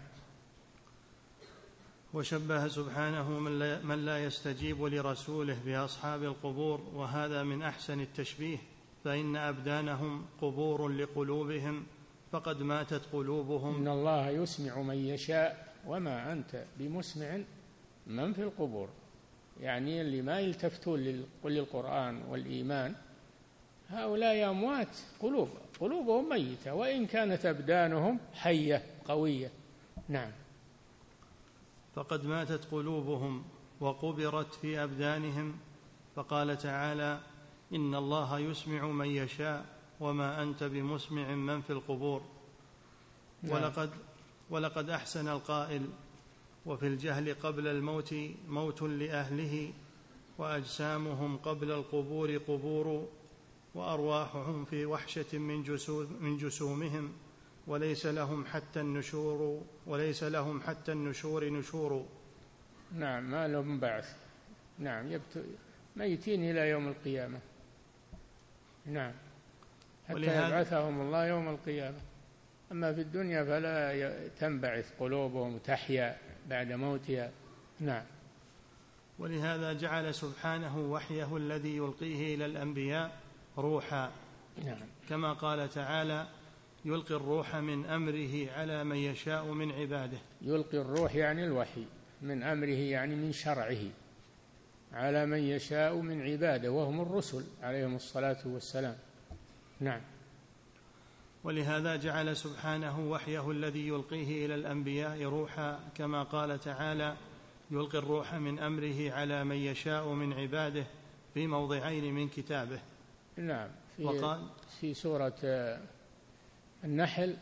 وشبه سبحانه من لا يستجيب لرسوله بأصحاب القبور، وهذا من أحسن التشبيه، فإن أبدانهم قبور لقلوبهم فقد ماتت قلوبهم. إن الله يسمع من يشاء وما أنت بمسمع من في القبور، يعني اللي ما يلتفتون للقرآن والإيمان هؤلاء أموات قلوبهم ميتة وإن كانت أبدانهم حية قوية. نعم. فقد ماتت قلوبهم وقبرت في أبدانهم، فقال تعالى: إن الله يسمع من يشاء وما أنت بمسمع من في القبور. نعم. ولقد أحسن القائل: وفي الجهل قبل الموت موت لأهله، وأجسامهم قبل القبور قبور، وأرواحهم في وحشة من جسومهم، وليس لهم حتى النشور نشور. نعم، ما لهم بعث. نعم، ميتين إلى يوم القيامة. نعم، حتى يبعثهم الله يوم القيامة. أما في الدنيا فلا تنبعث قلوبهم تحيا بعد موتها. نعم. ولهذا جعل سبحانه وحيه الذي يلقيه إلى الأنبياء روحا. نعم. كما قال تعالى: يلقي الروح من أمره على من يشاء من عباده. يلقي الروح يعني الوحي، من أمره يعني من شرعه، على من يشاء من عباده وهم الرسل عليهم الصلاة والسلام. نعم. ولهذا جعل سبحانه وحيه الذي يلقيه إلى الأنبياء روحا، كما قال تعالى: يلقي الروح من أمره على من يشاء من عباده، في موضعين من كتابه. نعم. في سورة النحل،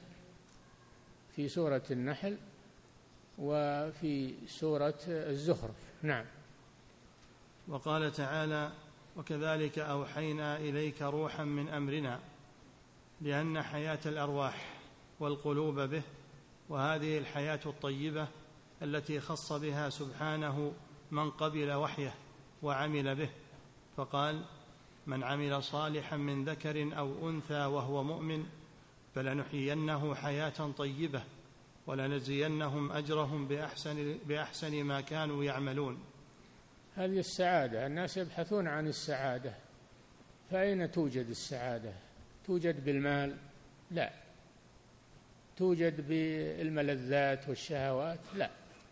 وفي سورة الزخرف. نعم. وقال تعالى: وكذلك أوحينا إليك روحا من أمرنا، لأن حياة الأرواح والقلوب به، وهذه الحياة الطيبة التي خص بها سبحانه من قبل وحيه وعمل به، فقال: من عمل صالحا من ذكر أو أنثى وهو مؤمن فلنحيينه حياة طيبة ولنجزينهم أجرهم بأحسن ما كانوا يعملون. هذه السعادة، الناس يبحثون عن السعادة، فأين توجد السعادة؟ توجد بالمال؟ لا. توجد بالملذات والشهوات؟ لا.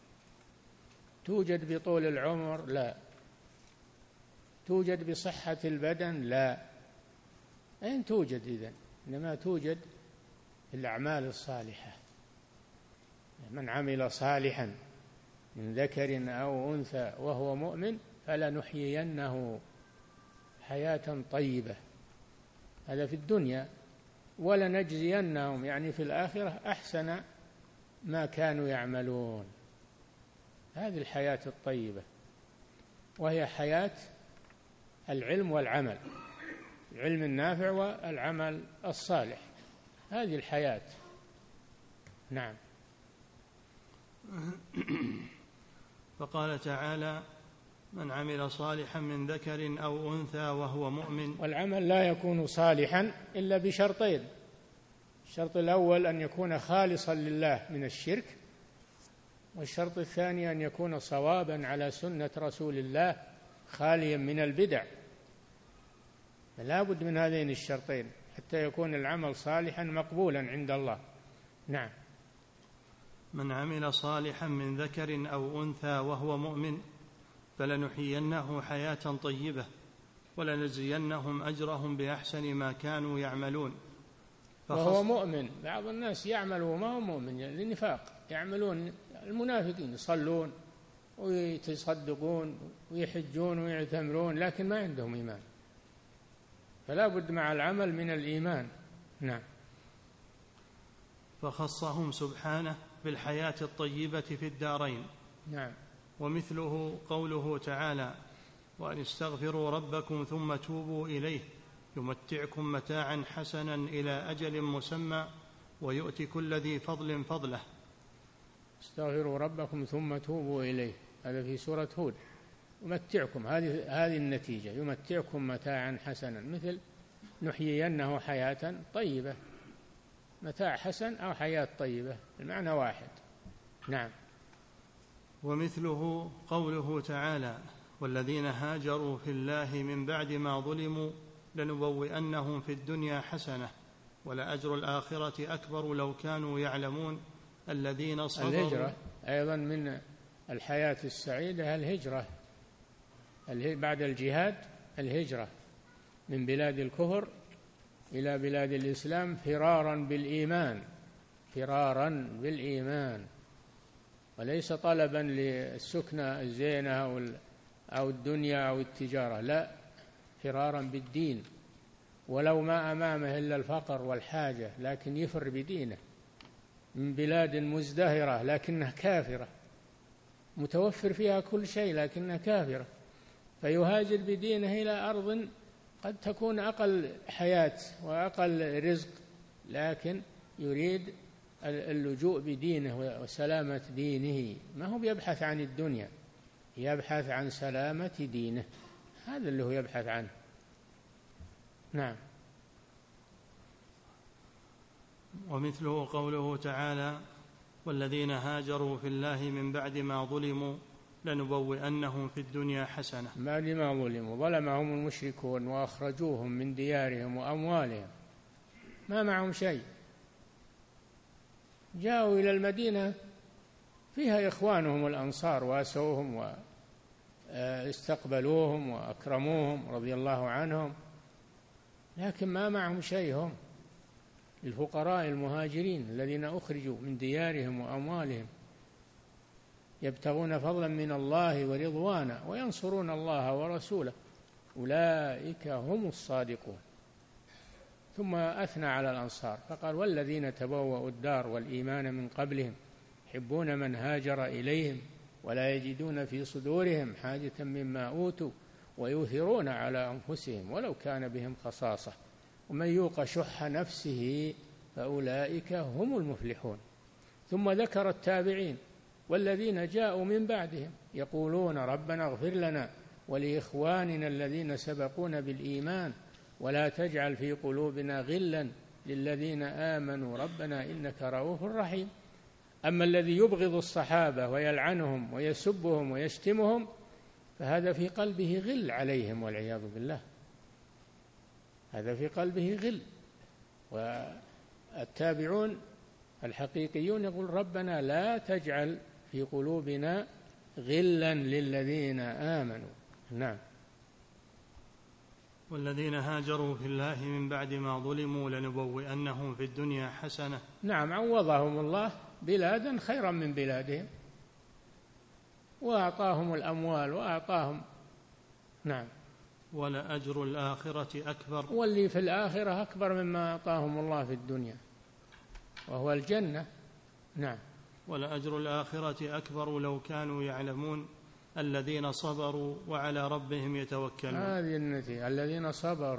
توجد بطول العمر؟ لا. توجد بصحة البدن؟ لا. أين توجد إذن؟ إنما توجد الأعمال الصالحة. من عمل صالحا من ذكر أو أنثى وهو مؤمن فلنحيينه حياة طيبة، هذا في الدنيا، ولنجزينهم يعني في الآخرة أحسن ما كانوا يعملون. هذه الحياة الطيبة، وهي حياة العلم والعمل، العلم النافع والعمل الصالح، هذه الحياة. نعم. فقال تعالى: من عمل صالحا من ذكر أو أنثى وهو مؤمن. والعمل لا يكون صالحا إلا بشرطين: الشرط الأول أن يكون خالصا لله من الشرك، والشرط الثاني أن يكون صوابا على سنة رسول الله خاليا من البدع. فلا بد من هذين الشرطين حتى يكون العمل صالحا مقبولا عند الله. نعم. من عمل صالحا من ذكر أو أنثى وهو مؤمن فلنحيينه حياة طيبة ولنجزينهم أجرهم بأحسن ما كانوا يعملون. وهو مؤمن. بعض الناس يعمل وما هو مؤمن للنفاق، يعملون المنافقين، يصلون ويتصدقون ويحجون ويعتمرون لكن ما عندهم إيمان، فلا بد مع العمل من الإيمان. نعم. فخصهم سبحانه بالحياة الطيبة في الدارين. نعم. ومثله قوله تعالى: وأن استغفروا ربكم ثم توبوا إليه يمتعكم متاعا حسنا إلى أجل مسمى ويؤتي كل ذي فضل فضله. استغفروا ربكم ثم توبوا إليه، هذا في سورة هود. يمتعكم، هذه النتيجة، يمتعكم متاعا حسنا، مثل نحيينه حياة طيبة، متاع حسن أو حياة طيبة، المعنى واحد. نعم. ومثله قوله تعالى: والذين هاجروا في الله من بعد ما ظلموا لنبوئنهم في الدنيا حسنة ولأجر الآخرة أكبر لو كانوا يعلمون الذين صبروا. الهجرة أيضا من الحياة السعيدة، الهجرة بعد الجهاد، الهجرة من بلاد الكفر إلى بلاد الإسلام فرارا بالإيمان، وليس طلبا للسكنة الزينة أو الدنيا أو التجارة، لا، فرارا بالدين، ولو ما أمامه إلا الفقر والحاجة، لكن يفر بدينه، من بلاد مزدهرة لكنها كافرة، متوفر فيها كل شيء لكنها كافرة، فيهاجر بدينه إلى أرض قد تكون أقل حياة وأقل رزق، لكن يريد اللجوء بدينه وسلامة دينه، ما هو يبحث عن الدنيا، يبحث عن سلامة دينه، هذا اللي هو يبحث عنه. نعم. ومثله قوله تعالى: والذين هاجروا في الله من بعد ما ظلموا لنبوئنهم في الدنيا حسنة. بعد ما ظلموا، ظلمهم المشركون وأخرجوهم من ديارهم وأموالهم، ما معهم شيء، جاءوا إلى المدينة فيها إخوانهم الأنصار واسوهم واستقبلوهم وأكرموهم رضي الله عنهم، لكن ما معهم شيء، هم الفقراء المهاجرين الذين أخرجوا من ديارهم وأموالهم يبتغون فضلا من الله ورضوانا وينصرون الله ورسوله، أولئك هم الصادقون. ثم أثنى على الأنصار فقال: والذين تبوأوا الدار والإيمان من قبلهم يحبون من هاجر إليهم ولا يجدون في صدورهم حاجة مما أوتوا ويؤثرون على أنفسهم ولو كان بهم خصاصة ومن يوق شح نفسه فأولئك هم المفلحون. ثم ذكر التابعين والذين جاءوا من بعدهم يقولون: ربنا اغفر لنا ولإخواننا الذين سبقونا بالإيمان ولا تجعل في قلوبنا غلا للذين آمنوا ربنا إنك رؤوف رحيم. أما الذي يبغض الصحابة ويلعنهم ويسبهم ويشتمهم فهذا في قلبه غل عليهم والعياذ بالله، هذا في قلبه غل. والتابعون الحقيقيون يقول: ربنا لا تجعل في قلوبنا غلا للذين آمنوا. نعم. والذين هاجروا في الله من بعد ما ظلموا لنبوئنهم في الدنيا حسنة. نعم، عوضهم الله بلادا خيرا من بلادهم وأعطاهم الأموال وأعطاهم. نعم. ولأجر الآخرة أكبر، واللي في الآخرة أكبر مما أعطاهم الله في الدنيا وهو الجنة. نعم. ولأجر الآخرة أكبر لو كانوا يعلمون الذين صبروا وعلى ربهم يتوكلون. هذه النتيجة، الذين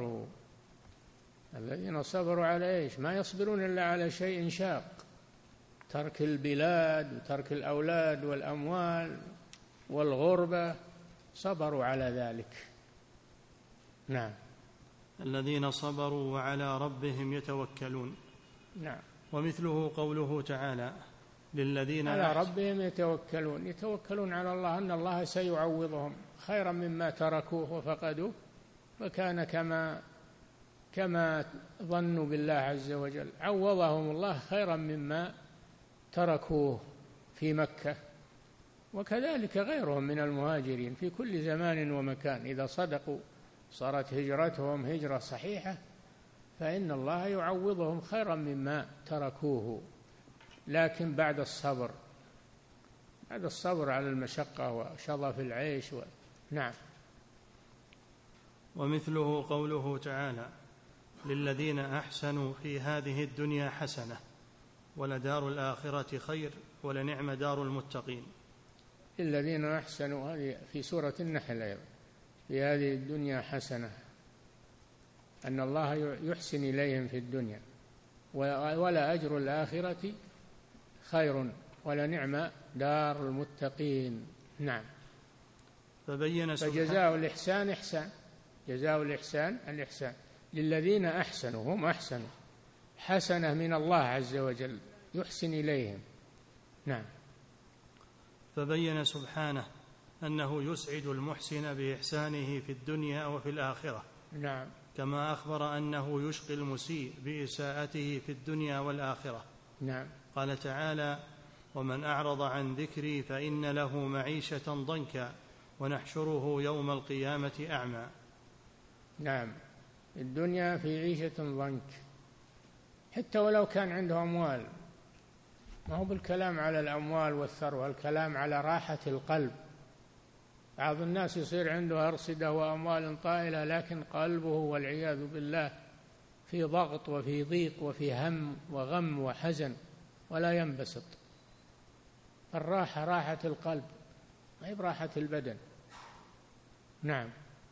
صبروا على إيش؟ ما يصبرون إلا على شيء شاق، ترك البلاد وترك الأولاد والأموال والغربة، صبروا على ذلك. نعم. الذين صبروا وعلى ربهم يتوكلون. نعم. ومثله قوله تعالى: للذين على ربهم يتوكلون على الله أن الله سيعوضهم خيرا مما تركوه وفقدوه، فكان كما ظنوا بالله عز وجل، عوضهم الله خيرا مما تركوه في مكة. وكذلك غيرهم من المهاجرين في كل زمان ومكان إذا صدقوا صارت هجرتهم هجرة صحيحة فإن الله يعوضهم خيرا مما تركوه، لكن بعد الصبر على المشقة وشظف العيش نعم. ومثله قوله تعالى: للذين أحسنوا في هذه الدنيا حسنة ولدار الآخرة خير ولنعم دار المتقين. للذين أحسنوا، هذه في سورة النحل أيضا، في هذه الدنيا حسنة، أن الله يحسن إليهم في الدنيا، ولا أجر الآخرة خير ولنعم دار المتقين. نعم. فبين سبحانه فجزاء الإحسان إحسان، جزاء الإحسان الإحسان للذين أحسنوا، هم أحسنوا حسنة من الله عز وجل يحسن إليهم. نعم. فبين سبحانه أنه يسعد المحسن بإحسانه في الدنيا وفي الآخرة. نعم. كما أخبر أنه يشقي المسيء بإساءته في الدنيا والآخرة. نعم. قال تعالى: ومن أعرض عن ذكري فإن له معيشة ضنكا ونحشره يوم القيامة أعمى. نعم. الدنيا في عيشة ضنك، حتى ولو كان عنده أموال، ما هو بالكلام على الأموال والثروة، الكلام على راحة القلب. بعض الناس يصير عنده أرصدة وأموال طائلة، لكن قلبه والعياذ بالله في ضغط وفي ضيق وفي هم وغم وحزن ولا ينبسط. الراحة راحة القلب، ما هي براحة البدن. نعم.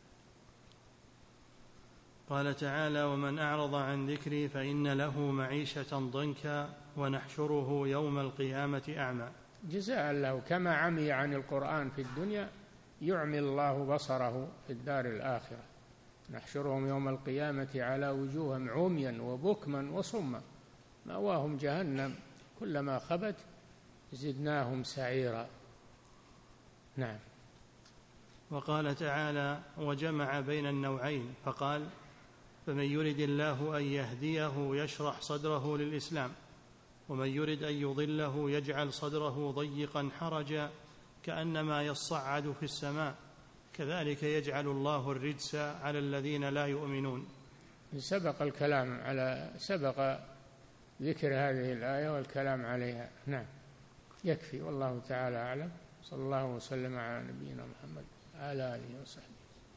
قال تعالى: ومن أعرض عن ذكري فإن له معيشة ضنكا ونحشره يوم القيامة أعمى. جزاء له، كما عمي عن القرآن في الدنيا يعمي الله بصره في الدار الآخرة. نحشرهم يوم القيامة على وجوههم عميا وبكما وصما مأواهم جهنم كلما خبت زدناهم سعيرا. نعم. وقال تعالى: وجمع بين النوعين فقال: فمن يرد الله أن يهديه يشرح صدره للإسلام، ومن يرد أن يضله يجعل صدره ضيقا حرجا كأنما يصعد في السماء، كذلك يجعل الله الرجس على الذين لا يؤمنون. سبق الكلام على سبق ذكر هذه الآية والكلام عليها. نعم. يكفي، والله تعالى أعلم. صلى الله وسلم على نبينا محمد وعلى آله وصحبه.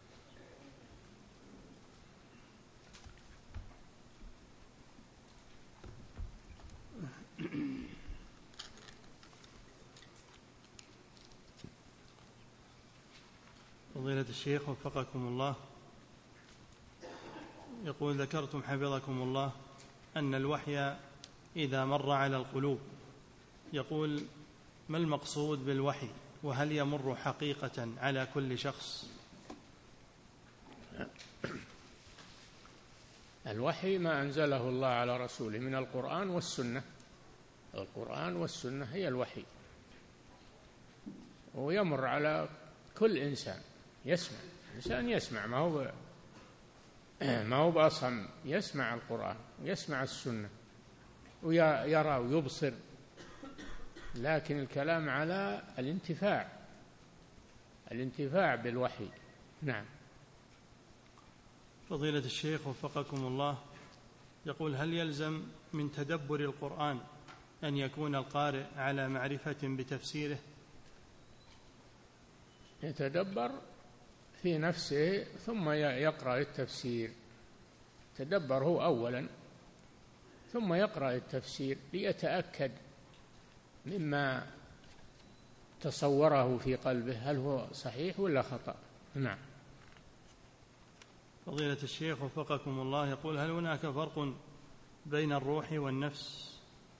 فضيلة الشيخ وفقكم الله، يقول: ذكرتم حفظكم الله أن الوحي إذا مر على القلوب، يقول: ما المقصود بالوحي؟ وهل يمر حقيقة على كل شخص؟ الوحي ما أنزله الله على رسوله من القرآن والسنة. القرآن والسنة هي الوحي، ويمر على كل إنسان يسمع. الإنسان يسمع، ما هو بأصم، يسمع القرآن ويسمع السنة ويرى ويبصر، لكن الكلام على الانتفاع بالوحي. نعم. فضيلة الشيخ وفقكم الله، يقول: هل يلزم من تدبر القرآن أن يكون القارئ على معرفة بتفسيره؟ يتدبر في نفسه ثم يقرأ التفسير. تدبر هو أولا ثم يقرأ التفسير ليتأكد مما تصوره في قلبه هل هو صحيح ولا خطأ. نعم. فضيلة الشيخ وفقكم الله، يقول: هل هناك فرق بين الروح والنفس؟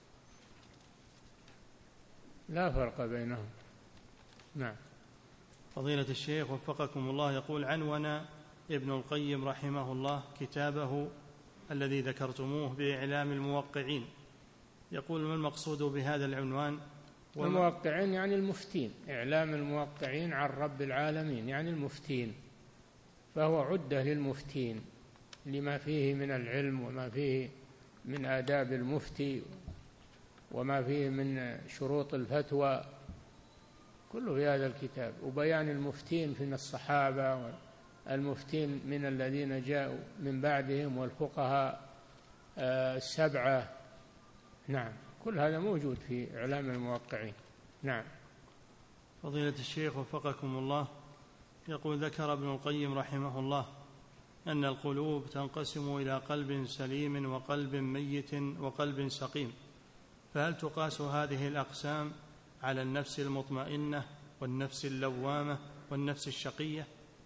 لا فرق بينهم. نعم. فضيلة الشيخ وفقكم الله، يقول: عنون ابن القيم رحمه الله كتابه الذي ذكرتموه بإعلام الموقعين، يقول: ما المقصود بهذا العنوان؟ الموقعين يعني المفتين، إعلام الموقعين عن رب العالمين يعني المفتين، فهو عدة للمفتين لما فيه من العلم وما فيه من آداب المفتي وما فيه من شروط الفتوى، كله في هذا الكتاب، وبيان المفتين من الصحابة والمفتين من الذين جاءوا من بعدهم والفقهاء السبعة. نعم. كل هذا موجود في إعلام الموقعين. نعم. فضيلة الشيخ وفقكم الله، يقول: ذكر ابن القيم رحمه الله أن القلوب تنقسم إلى قلب سليم وقلب ميت وقلب سقيم، فهل تقاس هذه الأقسام على النفس المطمئنة والنفس اللوامة والنفس الشقية؟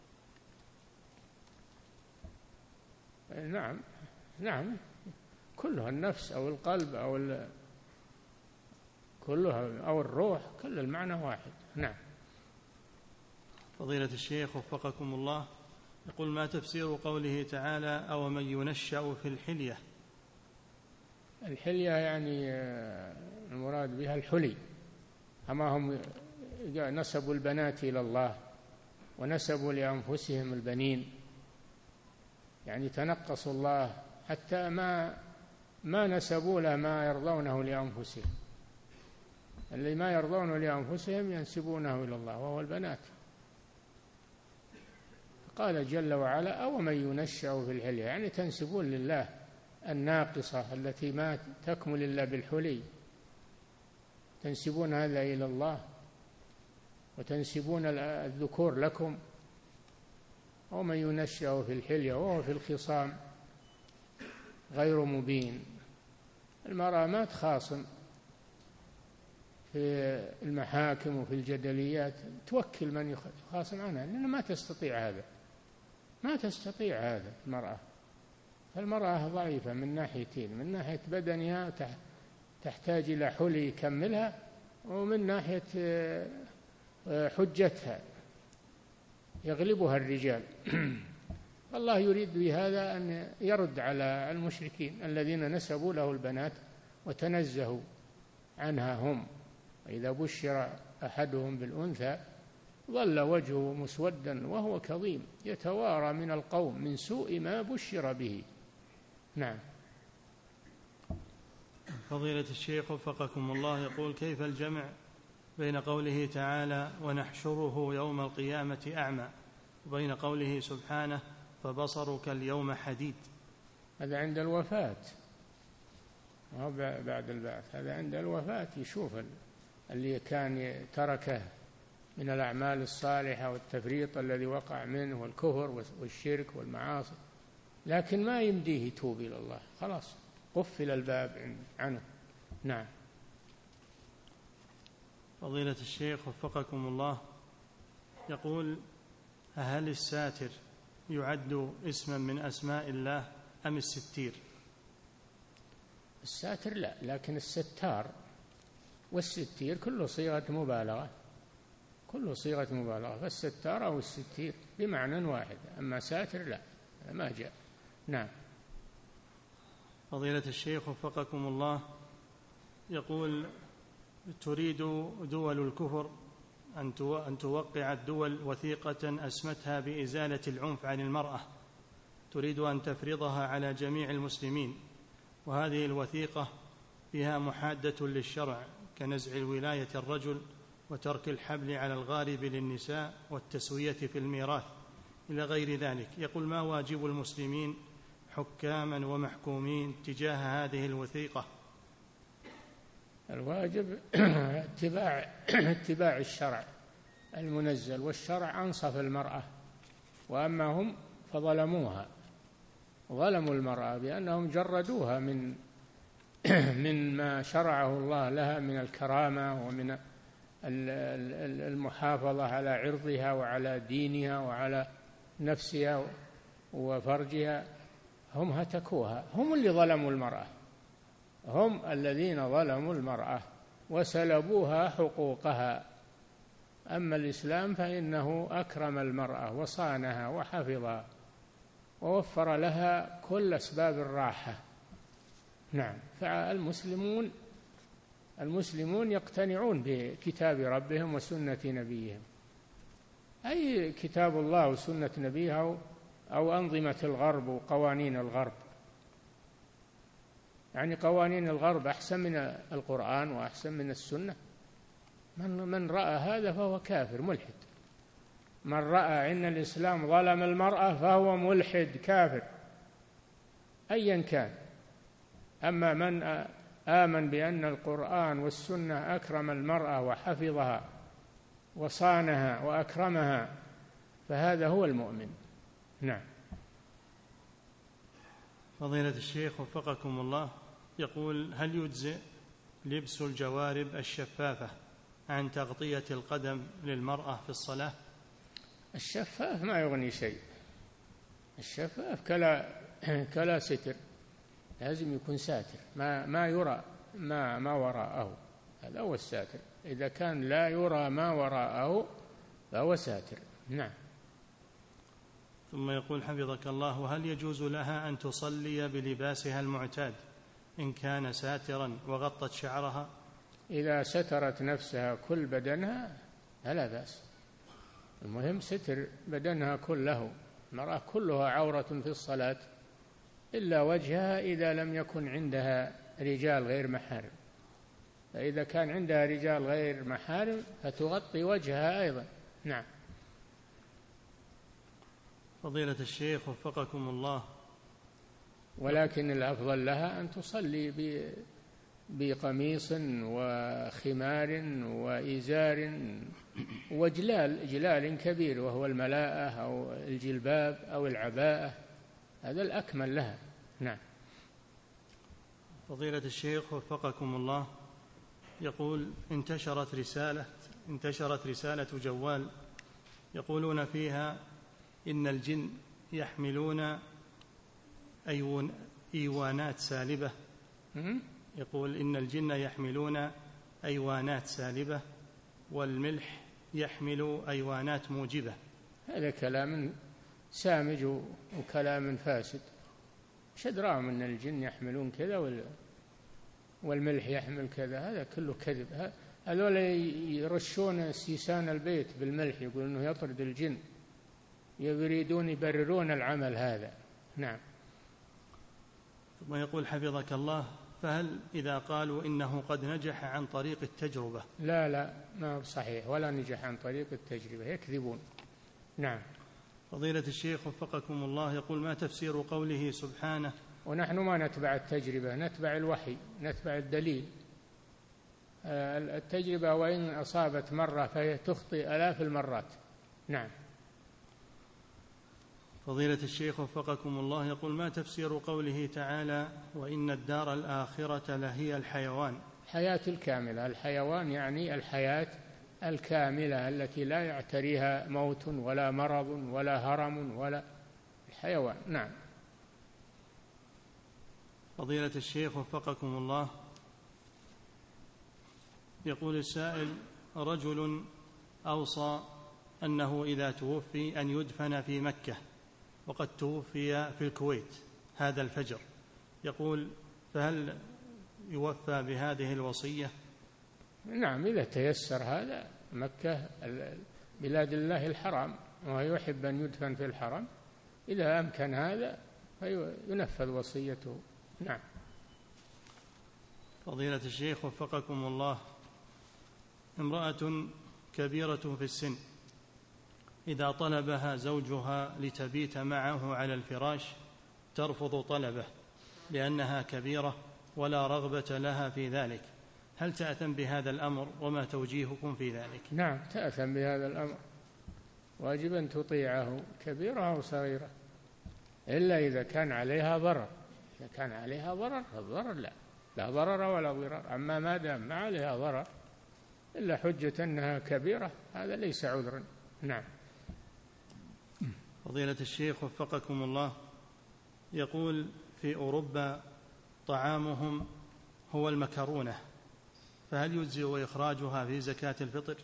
نعم. نعم، كلها النفس أو القلب كلها أو الروح، كل المعنى واحد. نعم. فضيلة الشيخ وفقكم الله، يقول: ما تفسير قوله تعالى: أو من ينشأ في الحلية؟ الحلية يعني المراد بها الحلي. أما هم نسبوا البنات إلى الله ونسبوا لأنفسهم البنين، يعني تنقصوا الله حتى ما نسبوا له ما يرضونه لأنفسهم. اللي ما يرضونه لأنفسهم ينسبونه إلى الله وهو البنات. قال جل وعلا: أو من ينشأ في الحلية، يعني تنسبون لله الناقصة التي ما تكمل إلا بالحلي، تنسبون هذا إلى الله وتنسبون الذكور لكم. ومن ينشأ في الحلية وهو في الخصام غير مبين. المرأة ما تخاصم في المحاكم وفي الجدليات، توكل من يخاصم عنها، لأنها ما تستطيع هذا، ما تستطيع هذا المرأة. فالمرأة ضعيفة من ناحيتين: من ناحية بدنها تحتاج إلى حلي يكملها، ومن ناحية حجتها يغلبها الرجال. الله يريد بهذا أن يرد على المشركين الذين نسبوا له البنات وتنزهوا عنها هم. وإذا بشر أحدهم بالأنثى ظل وجهه مسودا وهو كظيم يتوارى من القوم من سوء ما بشر به. نعم. فضيلة الشيخ وفقكم الله، يقول: كيف الجمع بين قوله تعالى: ونحشره يوم القيامة أعمى، وبين قوله سبحانه: فبصرك اليوم حديد؟ هذا عند الوفاة، ما هو بعد البعث، هذا عند الوفاة يشوف اللي كان تركه من الأعمال الصالحة والتفريط الذي وقع منه والكفر والشرك والمعاصي، لكن ما يمديه يتوب إلى الله، خلاص قفل الباب عنه. نعم. فضيلة الشيخ وفقكم الله، يقول: هل الساتر يعد اسما من أسماء الله أم الستير؟ الساتر لا، لكن الستار والستير كله صيغة مبالغة، كله صيغة مبالغة، فالستار أو الستير بمعنى واحد، أما ساتر لا، ما جاء. نعم. فضيلة الشيخ وفقكم الله، يقول: تريد دول الكفر أن توقع الدول وثيقة أسمتها بإزالة العنف عن المرأة، تريد أن تفرضها على جميع المسلمين، وهذه الوثيقة فيها محادة للشرع كنزع الولاية الرجل وترك الحبل على الغارب للنساء والتسوية في الميراث إلى غير ذلك. يقول: ما واجب المسلمين حكاما ومحكومين تجاه هذه الوثيقة؟ الواجب اتباع الشرع المنزل، والشرع أنصف المرأة، وأما هم فظلموها، ظلموا المرأة بأنهم جردوها من ما شرعه الله لها من الكرامة ومن المحافظة على عرضها وعلى دينها وعلى نفسها وفرجها. هم هتكوها، هم اللي ظلموا المرأة، هم الذين ظلموا المرأة وسلبوها حقوقها. أما الإسلام فإنه أكرم المرأة وصانها وحفظها ووفر لها كل أسباب الراحة. نعم. فالمسلمون يقتنعون بكتاب ربهم وسنة نبيهم، أي كتاب الله وسنة نبيه أو أنظمة الغرب وقوانين الغرب. يعني قوانين الغرب أحسن من القرآن وأحسن من السنة. من رأى هذا فهو كافر ملحد. من رأى أن الإسلام ظلم المرأة فهو ملحد كافر أيا كان. أما من آمن بأن القرآن والسنة أكرم المرأة وحفظها وصانها وأكرمها فهذا هو المؤمن. نعم. فضيلة الشيخ وفقكم الله، يقول: هل يجزئ لبس الجوارب الشفافة عن تغطية القدم للمرأة في الصلاة؟ الشفاف ما يغني شيء، الشفاف كلا ستر، لازم يكون ساتر ما يرى ما وراءه، هذا هو الساتر. إذا كان لا يرى ما وراءه فهو ساتر. نعم. ثم يقول حفظك الله: وهل يجوز لها أن تصلي بلباسها المعتاد إن كان ساترا وغطت شعرها؟ إذا سترت نفسها كل بدنها فلا بأس، المهم ستر بدنها كله. المرأة كلها عورة في الصلاة إلا وجهها إذا لم يكن عندها رجال غير محارم، فإذا كان عندها رجال غير محارم فتغطي وجهها أيضا. نعم. فضيلة الشيخ وفقكم الله، ولكن الأفضل لها أن تصلي بقميص وخمار وإزار وجلال كبير، وهو الملاءة أو الجلباب أو العباءة، هذا الأكمل لها. نعم. فضيلة الشيخ وفقكم الله، يقول: انتشرت رسالة جوال يقولون فيها إن الجن يحملون أيوانات سالبة. يقول إن الجن يحملون أيوانات سالبة والملح يحمل أيوانات موجبة. هذا كلام سامج وكلام فاسد. ايش أدراهم أن الجن يحملون كذا والملح يحمل كذا؟ هذا كله كذب. هذول يرشون سيسان البيت بالملح، يقول أنه يطرد الجن، يريدون يبررون العمل هذا. نعم. ثم يقول حفظك الله: فهل إذا قالوا إنه قد نجح عن طريق التجربة؟ لا ما صحيح، ولا نجح عن طريق التجربة، يكذبون. نعم. فضيلة الشيخ وفقكم الله، يقول: ما تفسير قوله سبحانه؟ ونحن ما نتبع التجربة، نتبع الوحي، نتبع الدليل. التجربة وإن أصابت مرة فهي تخطئ آلاف المرات. نعم. فضيلة الشيخ وفقكم الله، يقول: ما تفسير قوله تعالى: وإن الدار الآخرة لهي الحيوان؟ الحياة الكاملة. الحيوان يعني الحياة الكاملة التي لا يعتريها موت ولا مرض ولا هرم ولا الحيوان. نعم. فضيلة الشيخ وفقكم الله، يقول السائل: رجل أوصى أنه إذا توفي أن يدفن في مكة، وقد توفي في الكويت هذا الفجر، يقول: فهل يوفى بهذه الوصية؟ نعم، إذا تيسر هذا. مكة بلاد الله الحرام، ويحب أن يدفن في الحرم، إذا أمكن هذا فينفذ وصيته. نعم. فضيلة الشيخ وفقكم الله، امرأة كبيرة في السن إذا طلبها زوجها لتبيت معه على الفراش ترفض طلبه لأنها كبيرة ولا رغبة لها في ذلك، هل تأثم بهذا الأمر؟ وما توجيهكم في ذلك؟ نعم، تأثم بهذا الأمر، واجب أن تطيعه كبيرة أو صغيرة، إلا إذا كان عليها ضرر. إذا كان عليها ضرر فالضرر لا ضرر ولا ضرار. أما ما دام ما عليها ضرر إلا حجة أنها كبيرة، هذا ليس عذرا. نعم. فضيلة الشيخ وفقكم الله، يقول: في أوروبا طعامهم هو المكرونة، فهل يجزئ إخراجها في زكاة الفطر؟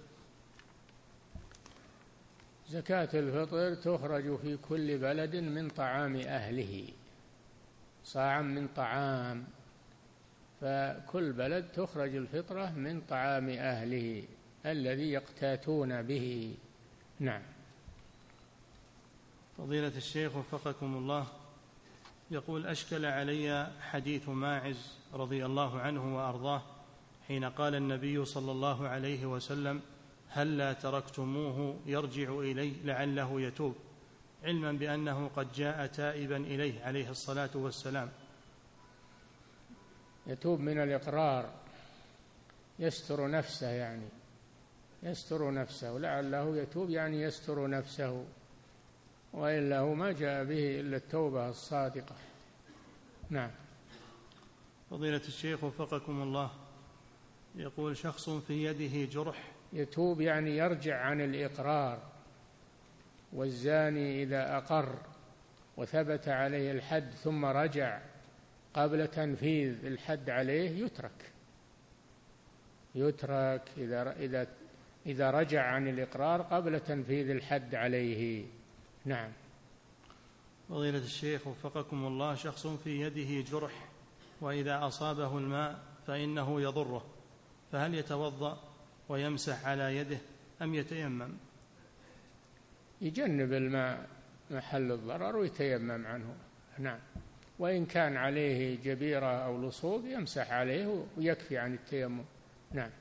زكاة الفطر تخرج في كل بلد من طعام أهله، صاعا من طعام، فكل بلد تخرج الفطرة من طعام أهله الذي يقتاتون به. نعم. فضيلة الشيخ وفقكم الله، يقول: أشكل علي حديث ماعز رضي الله عنه وأرضاه حين قال النبي صلى الله عليه وسلم: هلا تركتموه يرجع إليه لعله يتوب، علما بأنه قد جاء تائبا إليه عليه الصلاة والسلام. يتوب من الإقرار، يستر نفسه، يعني يستر نفسه، لعله يتوب يعني يستر نفسه، وإلا هو ما جاء به إلا التوبة الصادقة. نعم. فضيلة الشيخ وفقكم الله، يقول: شخص في يده جرح. يتوب يعني يرجع عن الإقرار، والزاني إذا أقر وثبت عليه الحد ثم رجع قبل تنفيذ الحد عليه يترك، يترك إذا رجع عن الإقرار قبل تنفيذ الحد عليه. نعم. فضيلة الشيخ وفقكم الله، شخص في يده جرح وإذا أصابه الماء فإنه يضره، فهل يتوضأ ويمسح على يده أم يتيمم؟ يجنب الماء محل الضرر ويتيمم عنه. نعم. وإن كان عليه جبيرة أو لصوق يمسح عليه ويكفي عن التيمم. نعم.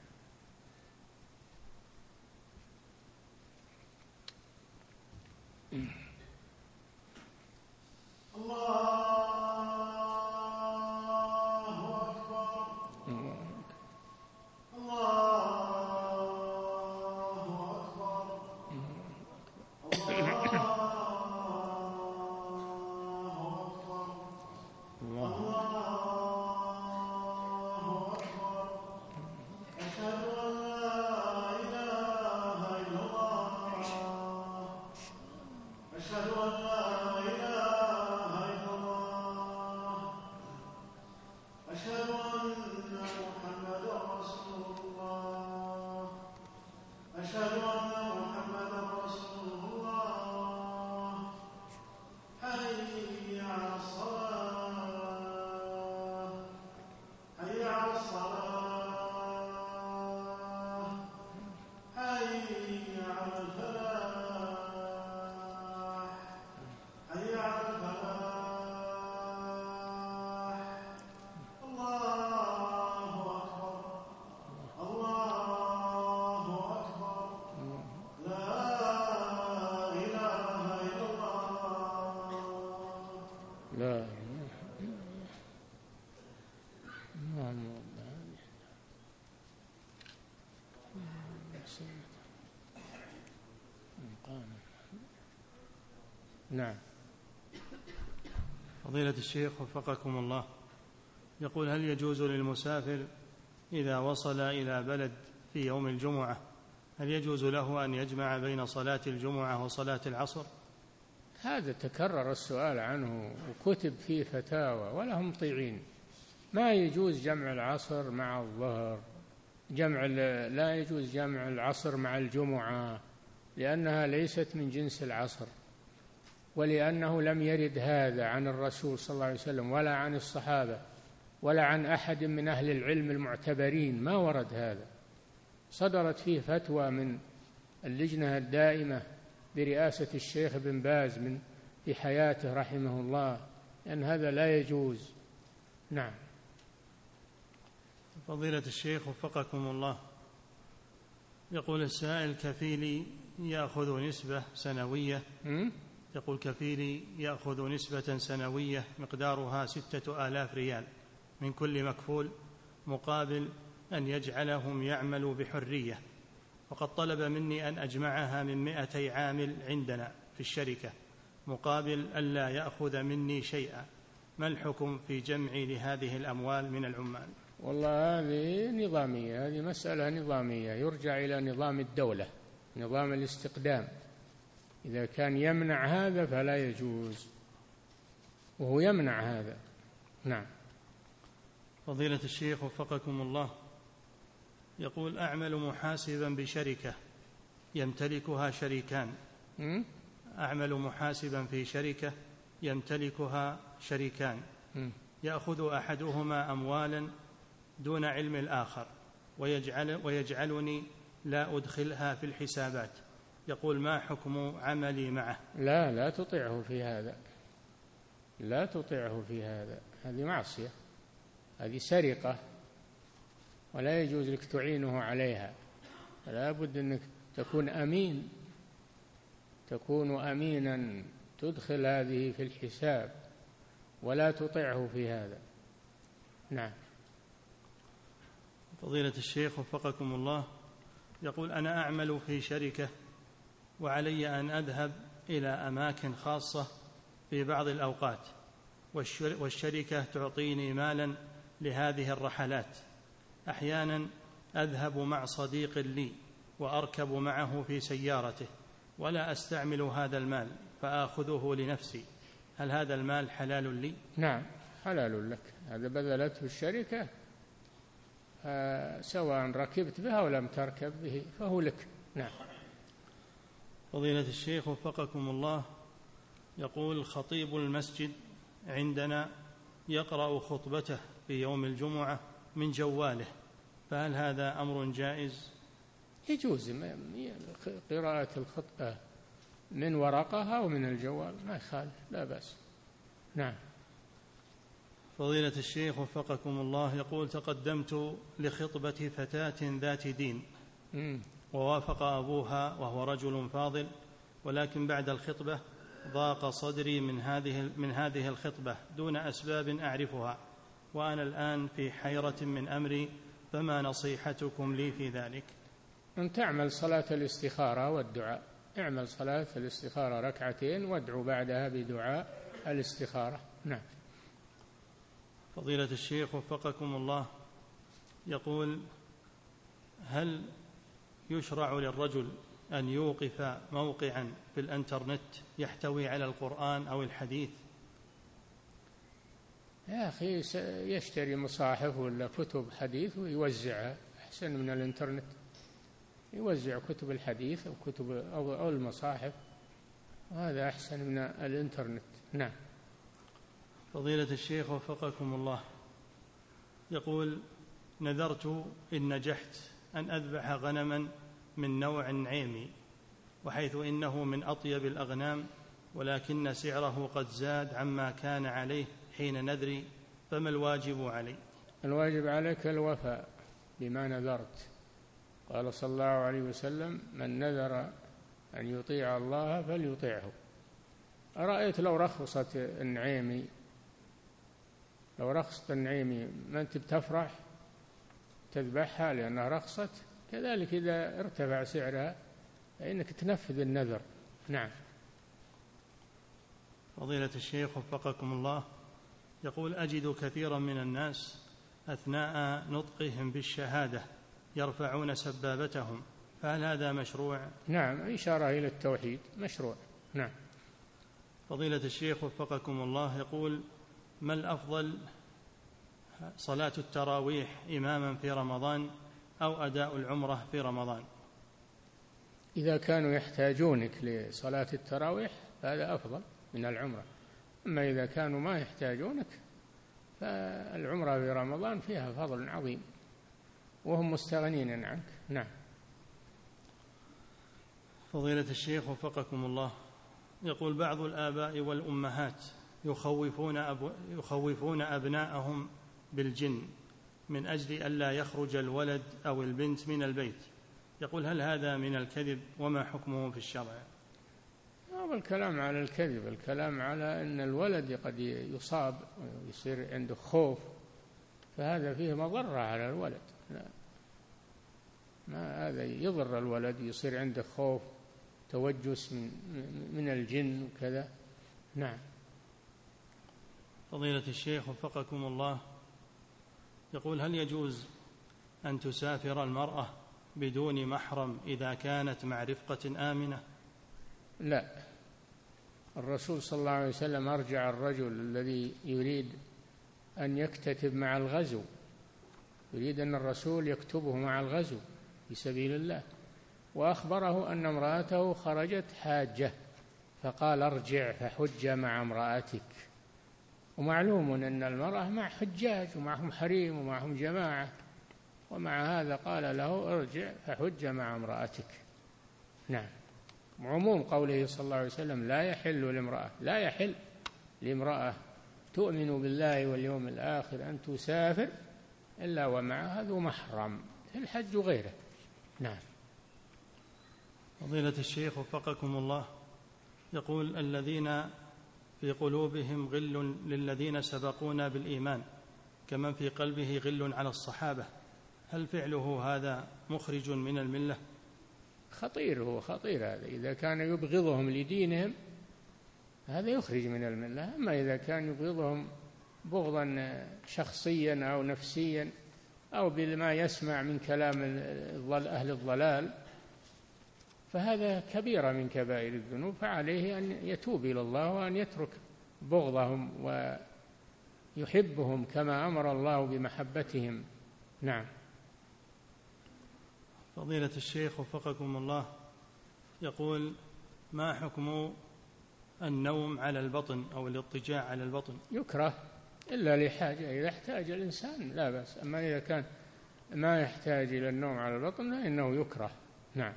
نعم. فضيلة الشيخ وفقكم الله، يقول: هل يجوز للمسافر إذا وصل إلى بلد في يوم الجمعة هل يجوز له أن يجمع بين صلاة الجمعة وصلاة العصر؟ هذا تكرر السؤال عنه وكتب فيه فتاوى ولا هم مطيعين. ما يجوز جمع العصر مع الظهر، لا يجوز جمع العصر مع الجمعة لأنها ليست من جنس العصر، ولأنه لم يرد هذا عن الرسول صلى الله عليه وسلم ولا عن الصحابة ولا عن أحد من أهل العلم المعتبرين، ما ورد هذا. صدرت فيه فتوى من اللجنة الدائمة برئاسة الشيخ بن باز في حياته رحمه الله أن هذا لا يجوز. نعم. فضيلة الشيخ وفقكم الله، يقول السائل: كفيلي يأخذ نسبة سنوية يقول كفيلي يأخذ نسبة سنوية مقدارها 6000 ريال من كل مكفول مقابل أن يجعلهم يعملوا بحرية، وقد طلب مني أن أجمعها من 200 عامل عندنا في الشركة مقابل ألا يأخذ مني شيئا، ما الحكم في جمعي لهذه الأموال من العمال؟ والله هذه نظامية، هذه مسألة نظامية يرجع إلى نظام الدولة، نظام الاستقدام. إذا كان يمنع هذا فلا يجوز، وهو يمنع هذا. نعم. فضيلة الشيخ وفقكم الله، يقول: أعمل محاسبا بشركة يمتلكها شريكان. أعمل محاسبا في شركة يمتلكها شريكان، يأخذ أحدهما أموالا دون علم الآخر ويجعلني لا أدخلها في الحسابات، يقول: ما حكم عملي معه؟ لا تطيعه في هذا، لا تطيعه في هذا، هذه معصية، هذه سرقة ولا يجوز لك تعينه عليها. لا بد أنك تكون أمين، تكون أمينا تدخل هذه في الحساب ولا تطيعه في هذا. نعم. فضيلة الشيخ وفقكم الله، يقول: أنا أعمل في شركة وعلي أن أذهب إلى أماكن خاصة في بعض الأوقات، والشركة تعطيني مالا لهذه الرحلات. أحيانا أذهب مع صديق لي وأركب معه في سيارته ولا أستعمل هذا المال فآخذه لنفسي، هل هذا المال حلال لي؟ نعم حلال لك، هذا بذلته الشركة سواء ركبت به أو لم تركب به فهو لك. نعم. فضيلة الشيخ وفقكم الله، يقول خطيب المسجد عندنا يقرأ خطبته في يوم الجمعة من جواله، فهل هذا أمر جائز؟ يجوز قراءة الخطبة من ورقة أو من الجوال، ما يخالف، لا بأس. نعم. فضيلة الشيخ وفقكم الله، يقول تقدمت لخطبة فتاة ذات دين ووافق أبوها وهو رجل فاضل، ولكن بعد الخطبة ضاق صدري من هذه الخطبة دون أسباب أعرفها، وأنا الآن في حيرة من أمري، فما نصيحتكم لي في ذلك؟ أن تعمل صلاة الاستخارة والدعاء، اعمل صلاة الاستخارة ركعتين وادعو بعدها بدعاء الاستخارة. نعم. فضيلة الشيخ وفقكم الله، يقول هل يشرع للرجل أن يوقف موقعا في الإنترنت يحتوي على القرآن أو الحديث؟ يا أخي يشتري مصاحف ولا كتب حديث ويوزعها، أحسن من الإنترنت. يوزع كتب الحديث أو كتب أو المصاحف، وهذا أحسن من الإنترنت. نعم. فضيلة الشيخ وفقكم الله، يقول نذرت إن نجحت أن أذبح غنما من نوع نعيمي، وحيث إنه من أطيب الأغنام، ولكن سعره قد زاد عما كان عليه حين نذري، فما الواجب علي؟ الواجب عليك الوفاء بما نذرت. قال صلى الله عليه وسلم من نذر أن يطيع الله فليطيعه. أرأيت لو رخصت النعيمي، ما أنت بتفرح تذبحها لأنها رخصت؟ كذلك إذا ارتفع سعرها فإنك تنفذ النذر. نعم. فضيلة الشيخ وفقكم الله، يقول أجد كثيرا من الناس أثناء نطقهم بالشهادة يرفعون سبابتهم، فهل هذا مشروع؟ نعم، إشارة إلى التوحيد، مشروع. نعم. فضيلة الشيخ وفقكم الله، يقول ما الأفضل، صلاة التراويح إماما في رمضان أو أداء العمرة في رمضان؟ إذا كانوا يحتاجونك لصلاة التراويح فهذا أفضل من العمرة، أما إذا كانوا ما يحتاجونك فالعمرة في رمضان فيها فضل عظيم وهم مستغنين عنك. نعم. فضيلة الشيخ وفقكم الله، يقول بعض الآباء والأمهات يخوفون أبناءهم بالجن من أجل ألا يخرج الولد أو البنت من البيت، يقول هل هذا من الكذب وما حكمه في الشرع؟ هذا الكلام على الكذب، الكلام على أن الولد قد يصاب ويصير عنده خوف، فهذا فيه مضرة على الولد. لا، ما هذا يضر الولد، يصير عنده خوف توجس من الجن وكذا. نعم. فضيلة الشيخ وفقكم الله، يقول هل يجوز أن تسافر المرأة بدون محرم إذا كانت مع رفقة آمنة؟ لا، الرسول صلى الله عليه وسلم أرجع الرجل الذي يريد أن يكتتب مع الغزو، يريد أن الرسول يكتبه مع الغزو في سبيل الله، وأخبره أن امرأته خرجت حاجة فقال ارجع فحج مع امرأتك. ومعلوم أن المرأة مع حجاج ومعهم حريم ومعهم جماعة، ومع هذا قال له ارجع فحج مع امرأتك. نعم. عموم قوله صلى الله عليه وسلم لا يحل لامرأة تؤمن بالله واليوم الآخر أن تسافر إلا ومعها ذو محرم في الحج وغيره. نعم. فضيلة الشيخ وفقكم الله، يقول الذين في قلوبهم غل للذين سبقونا بالإيمان كمن في قلبه غل على الصحابة، هل فعله هذا مخرج من الملة؟ خطير، هو خطير هذا. إذا كان يبغضهم لدينهم هذا يخرج من الملة، أما إذا كان يبغضهم بغضا شخصيا أو نفسيا أو بما يسمع من كلام أهل الضلال فهذا كبيرة من كبائر الذنوب، فعليه أن يتوب إلى الله وأن يترك بغضهم ويحبهم كما أمر الله بمحبتهم. نعم. فضيلة الشيخ وفقكم الله، يقول: ما حكم النوم على البطن أو الاضطجاع على البطن؟ يكره إلا لحاجة، إذا احتاج الإنسان لا بأس، أما إذا كان ما يحتاج إلى النوم على البطن فإنه يكره. نعم.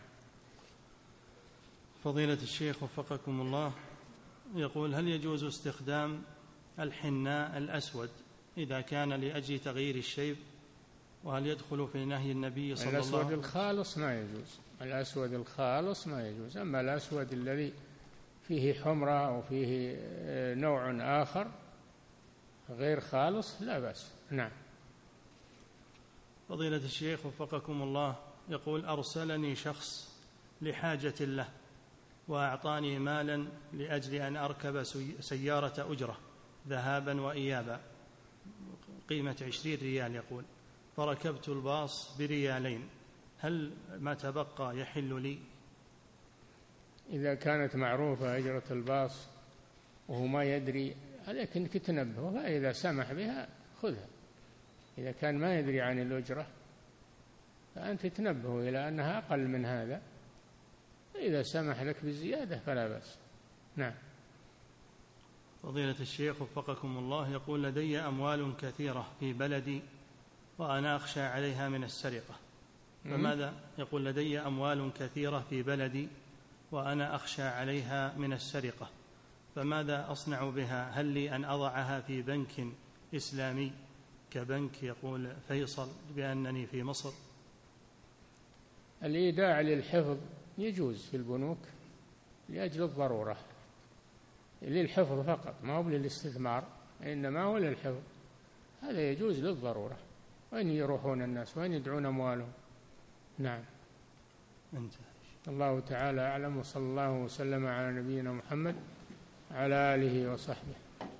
فضيلة الشيخ وفقكم الله، يقول: هل يجوز استخدام الحناء الأسود إذا كان لأجل تغيير الشيب؟ وهل يدخل في نهي النبي صلى الله عليه وسلم؟ الأسود الخالص ما يجوز، الأسود الخالص ما يجوز، أما الأسود الذي فيه حمرة أو فيه نوع آخر غير خالص لا بأس. نعم. فضيلة الشيخ وفقكم الله، يقول: أرسلني شخص لحاجة له وأعطاني مالا لأجل أن أركب سيارة أجرة ذهابا وإيابا قيمة 20 ريال، يقول: فركبت الباص بريالين، هل ما تبقى يحل لي؟ إذا كانت معروفة أجرة الباص وهو ما يدري عليك أنك تنبهه، فإذا سمح بها خذها. إذا كان ما يدري عن الأجرة فأنت تنبهه إلى أنها أقل من هذا، إذا سمح لك بالزيادة فلا بأس. نعم. فضيلة الشيخ وفقكم الله، يقول: لدي أموال كثيرة في بلدي وأنا أخشى عليها من السرقة، فماذا؟ يقول: لدي أموال كثيرة في بلدي وأنا أخشى عليها من السرقة، فماذا أصنع بها؟ هل لي أن أضعها في بنك إسلامي كبنك يقول فيصل بأنني في مصر؟ الإيداع للحفظ يجوز في البنوك لأجل الضرورة، للحفظ فقط، ما هو للاستثمار، إنما هو للحفظ، هذا يجوز للضرورة. وين يروحون الناس؟ وين يدعون أموالهم؟ نعم. الله تعالى أعلم، وصلى الله وسلم على نبينا محمد على آله وصحبه.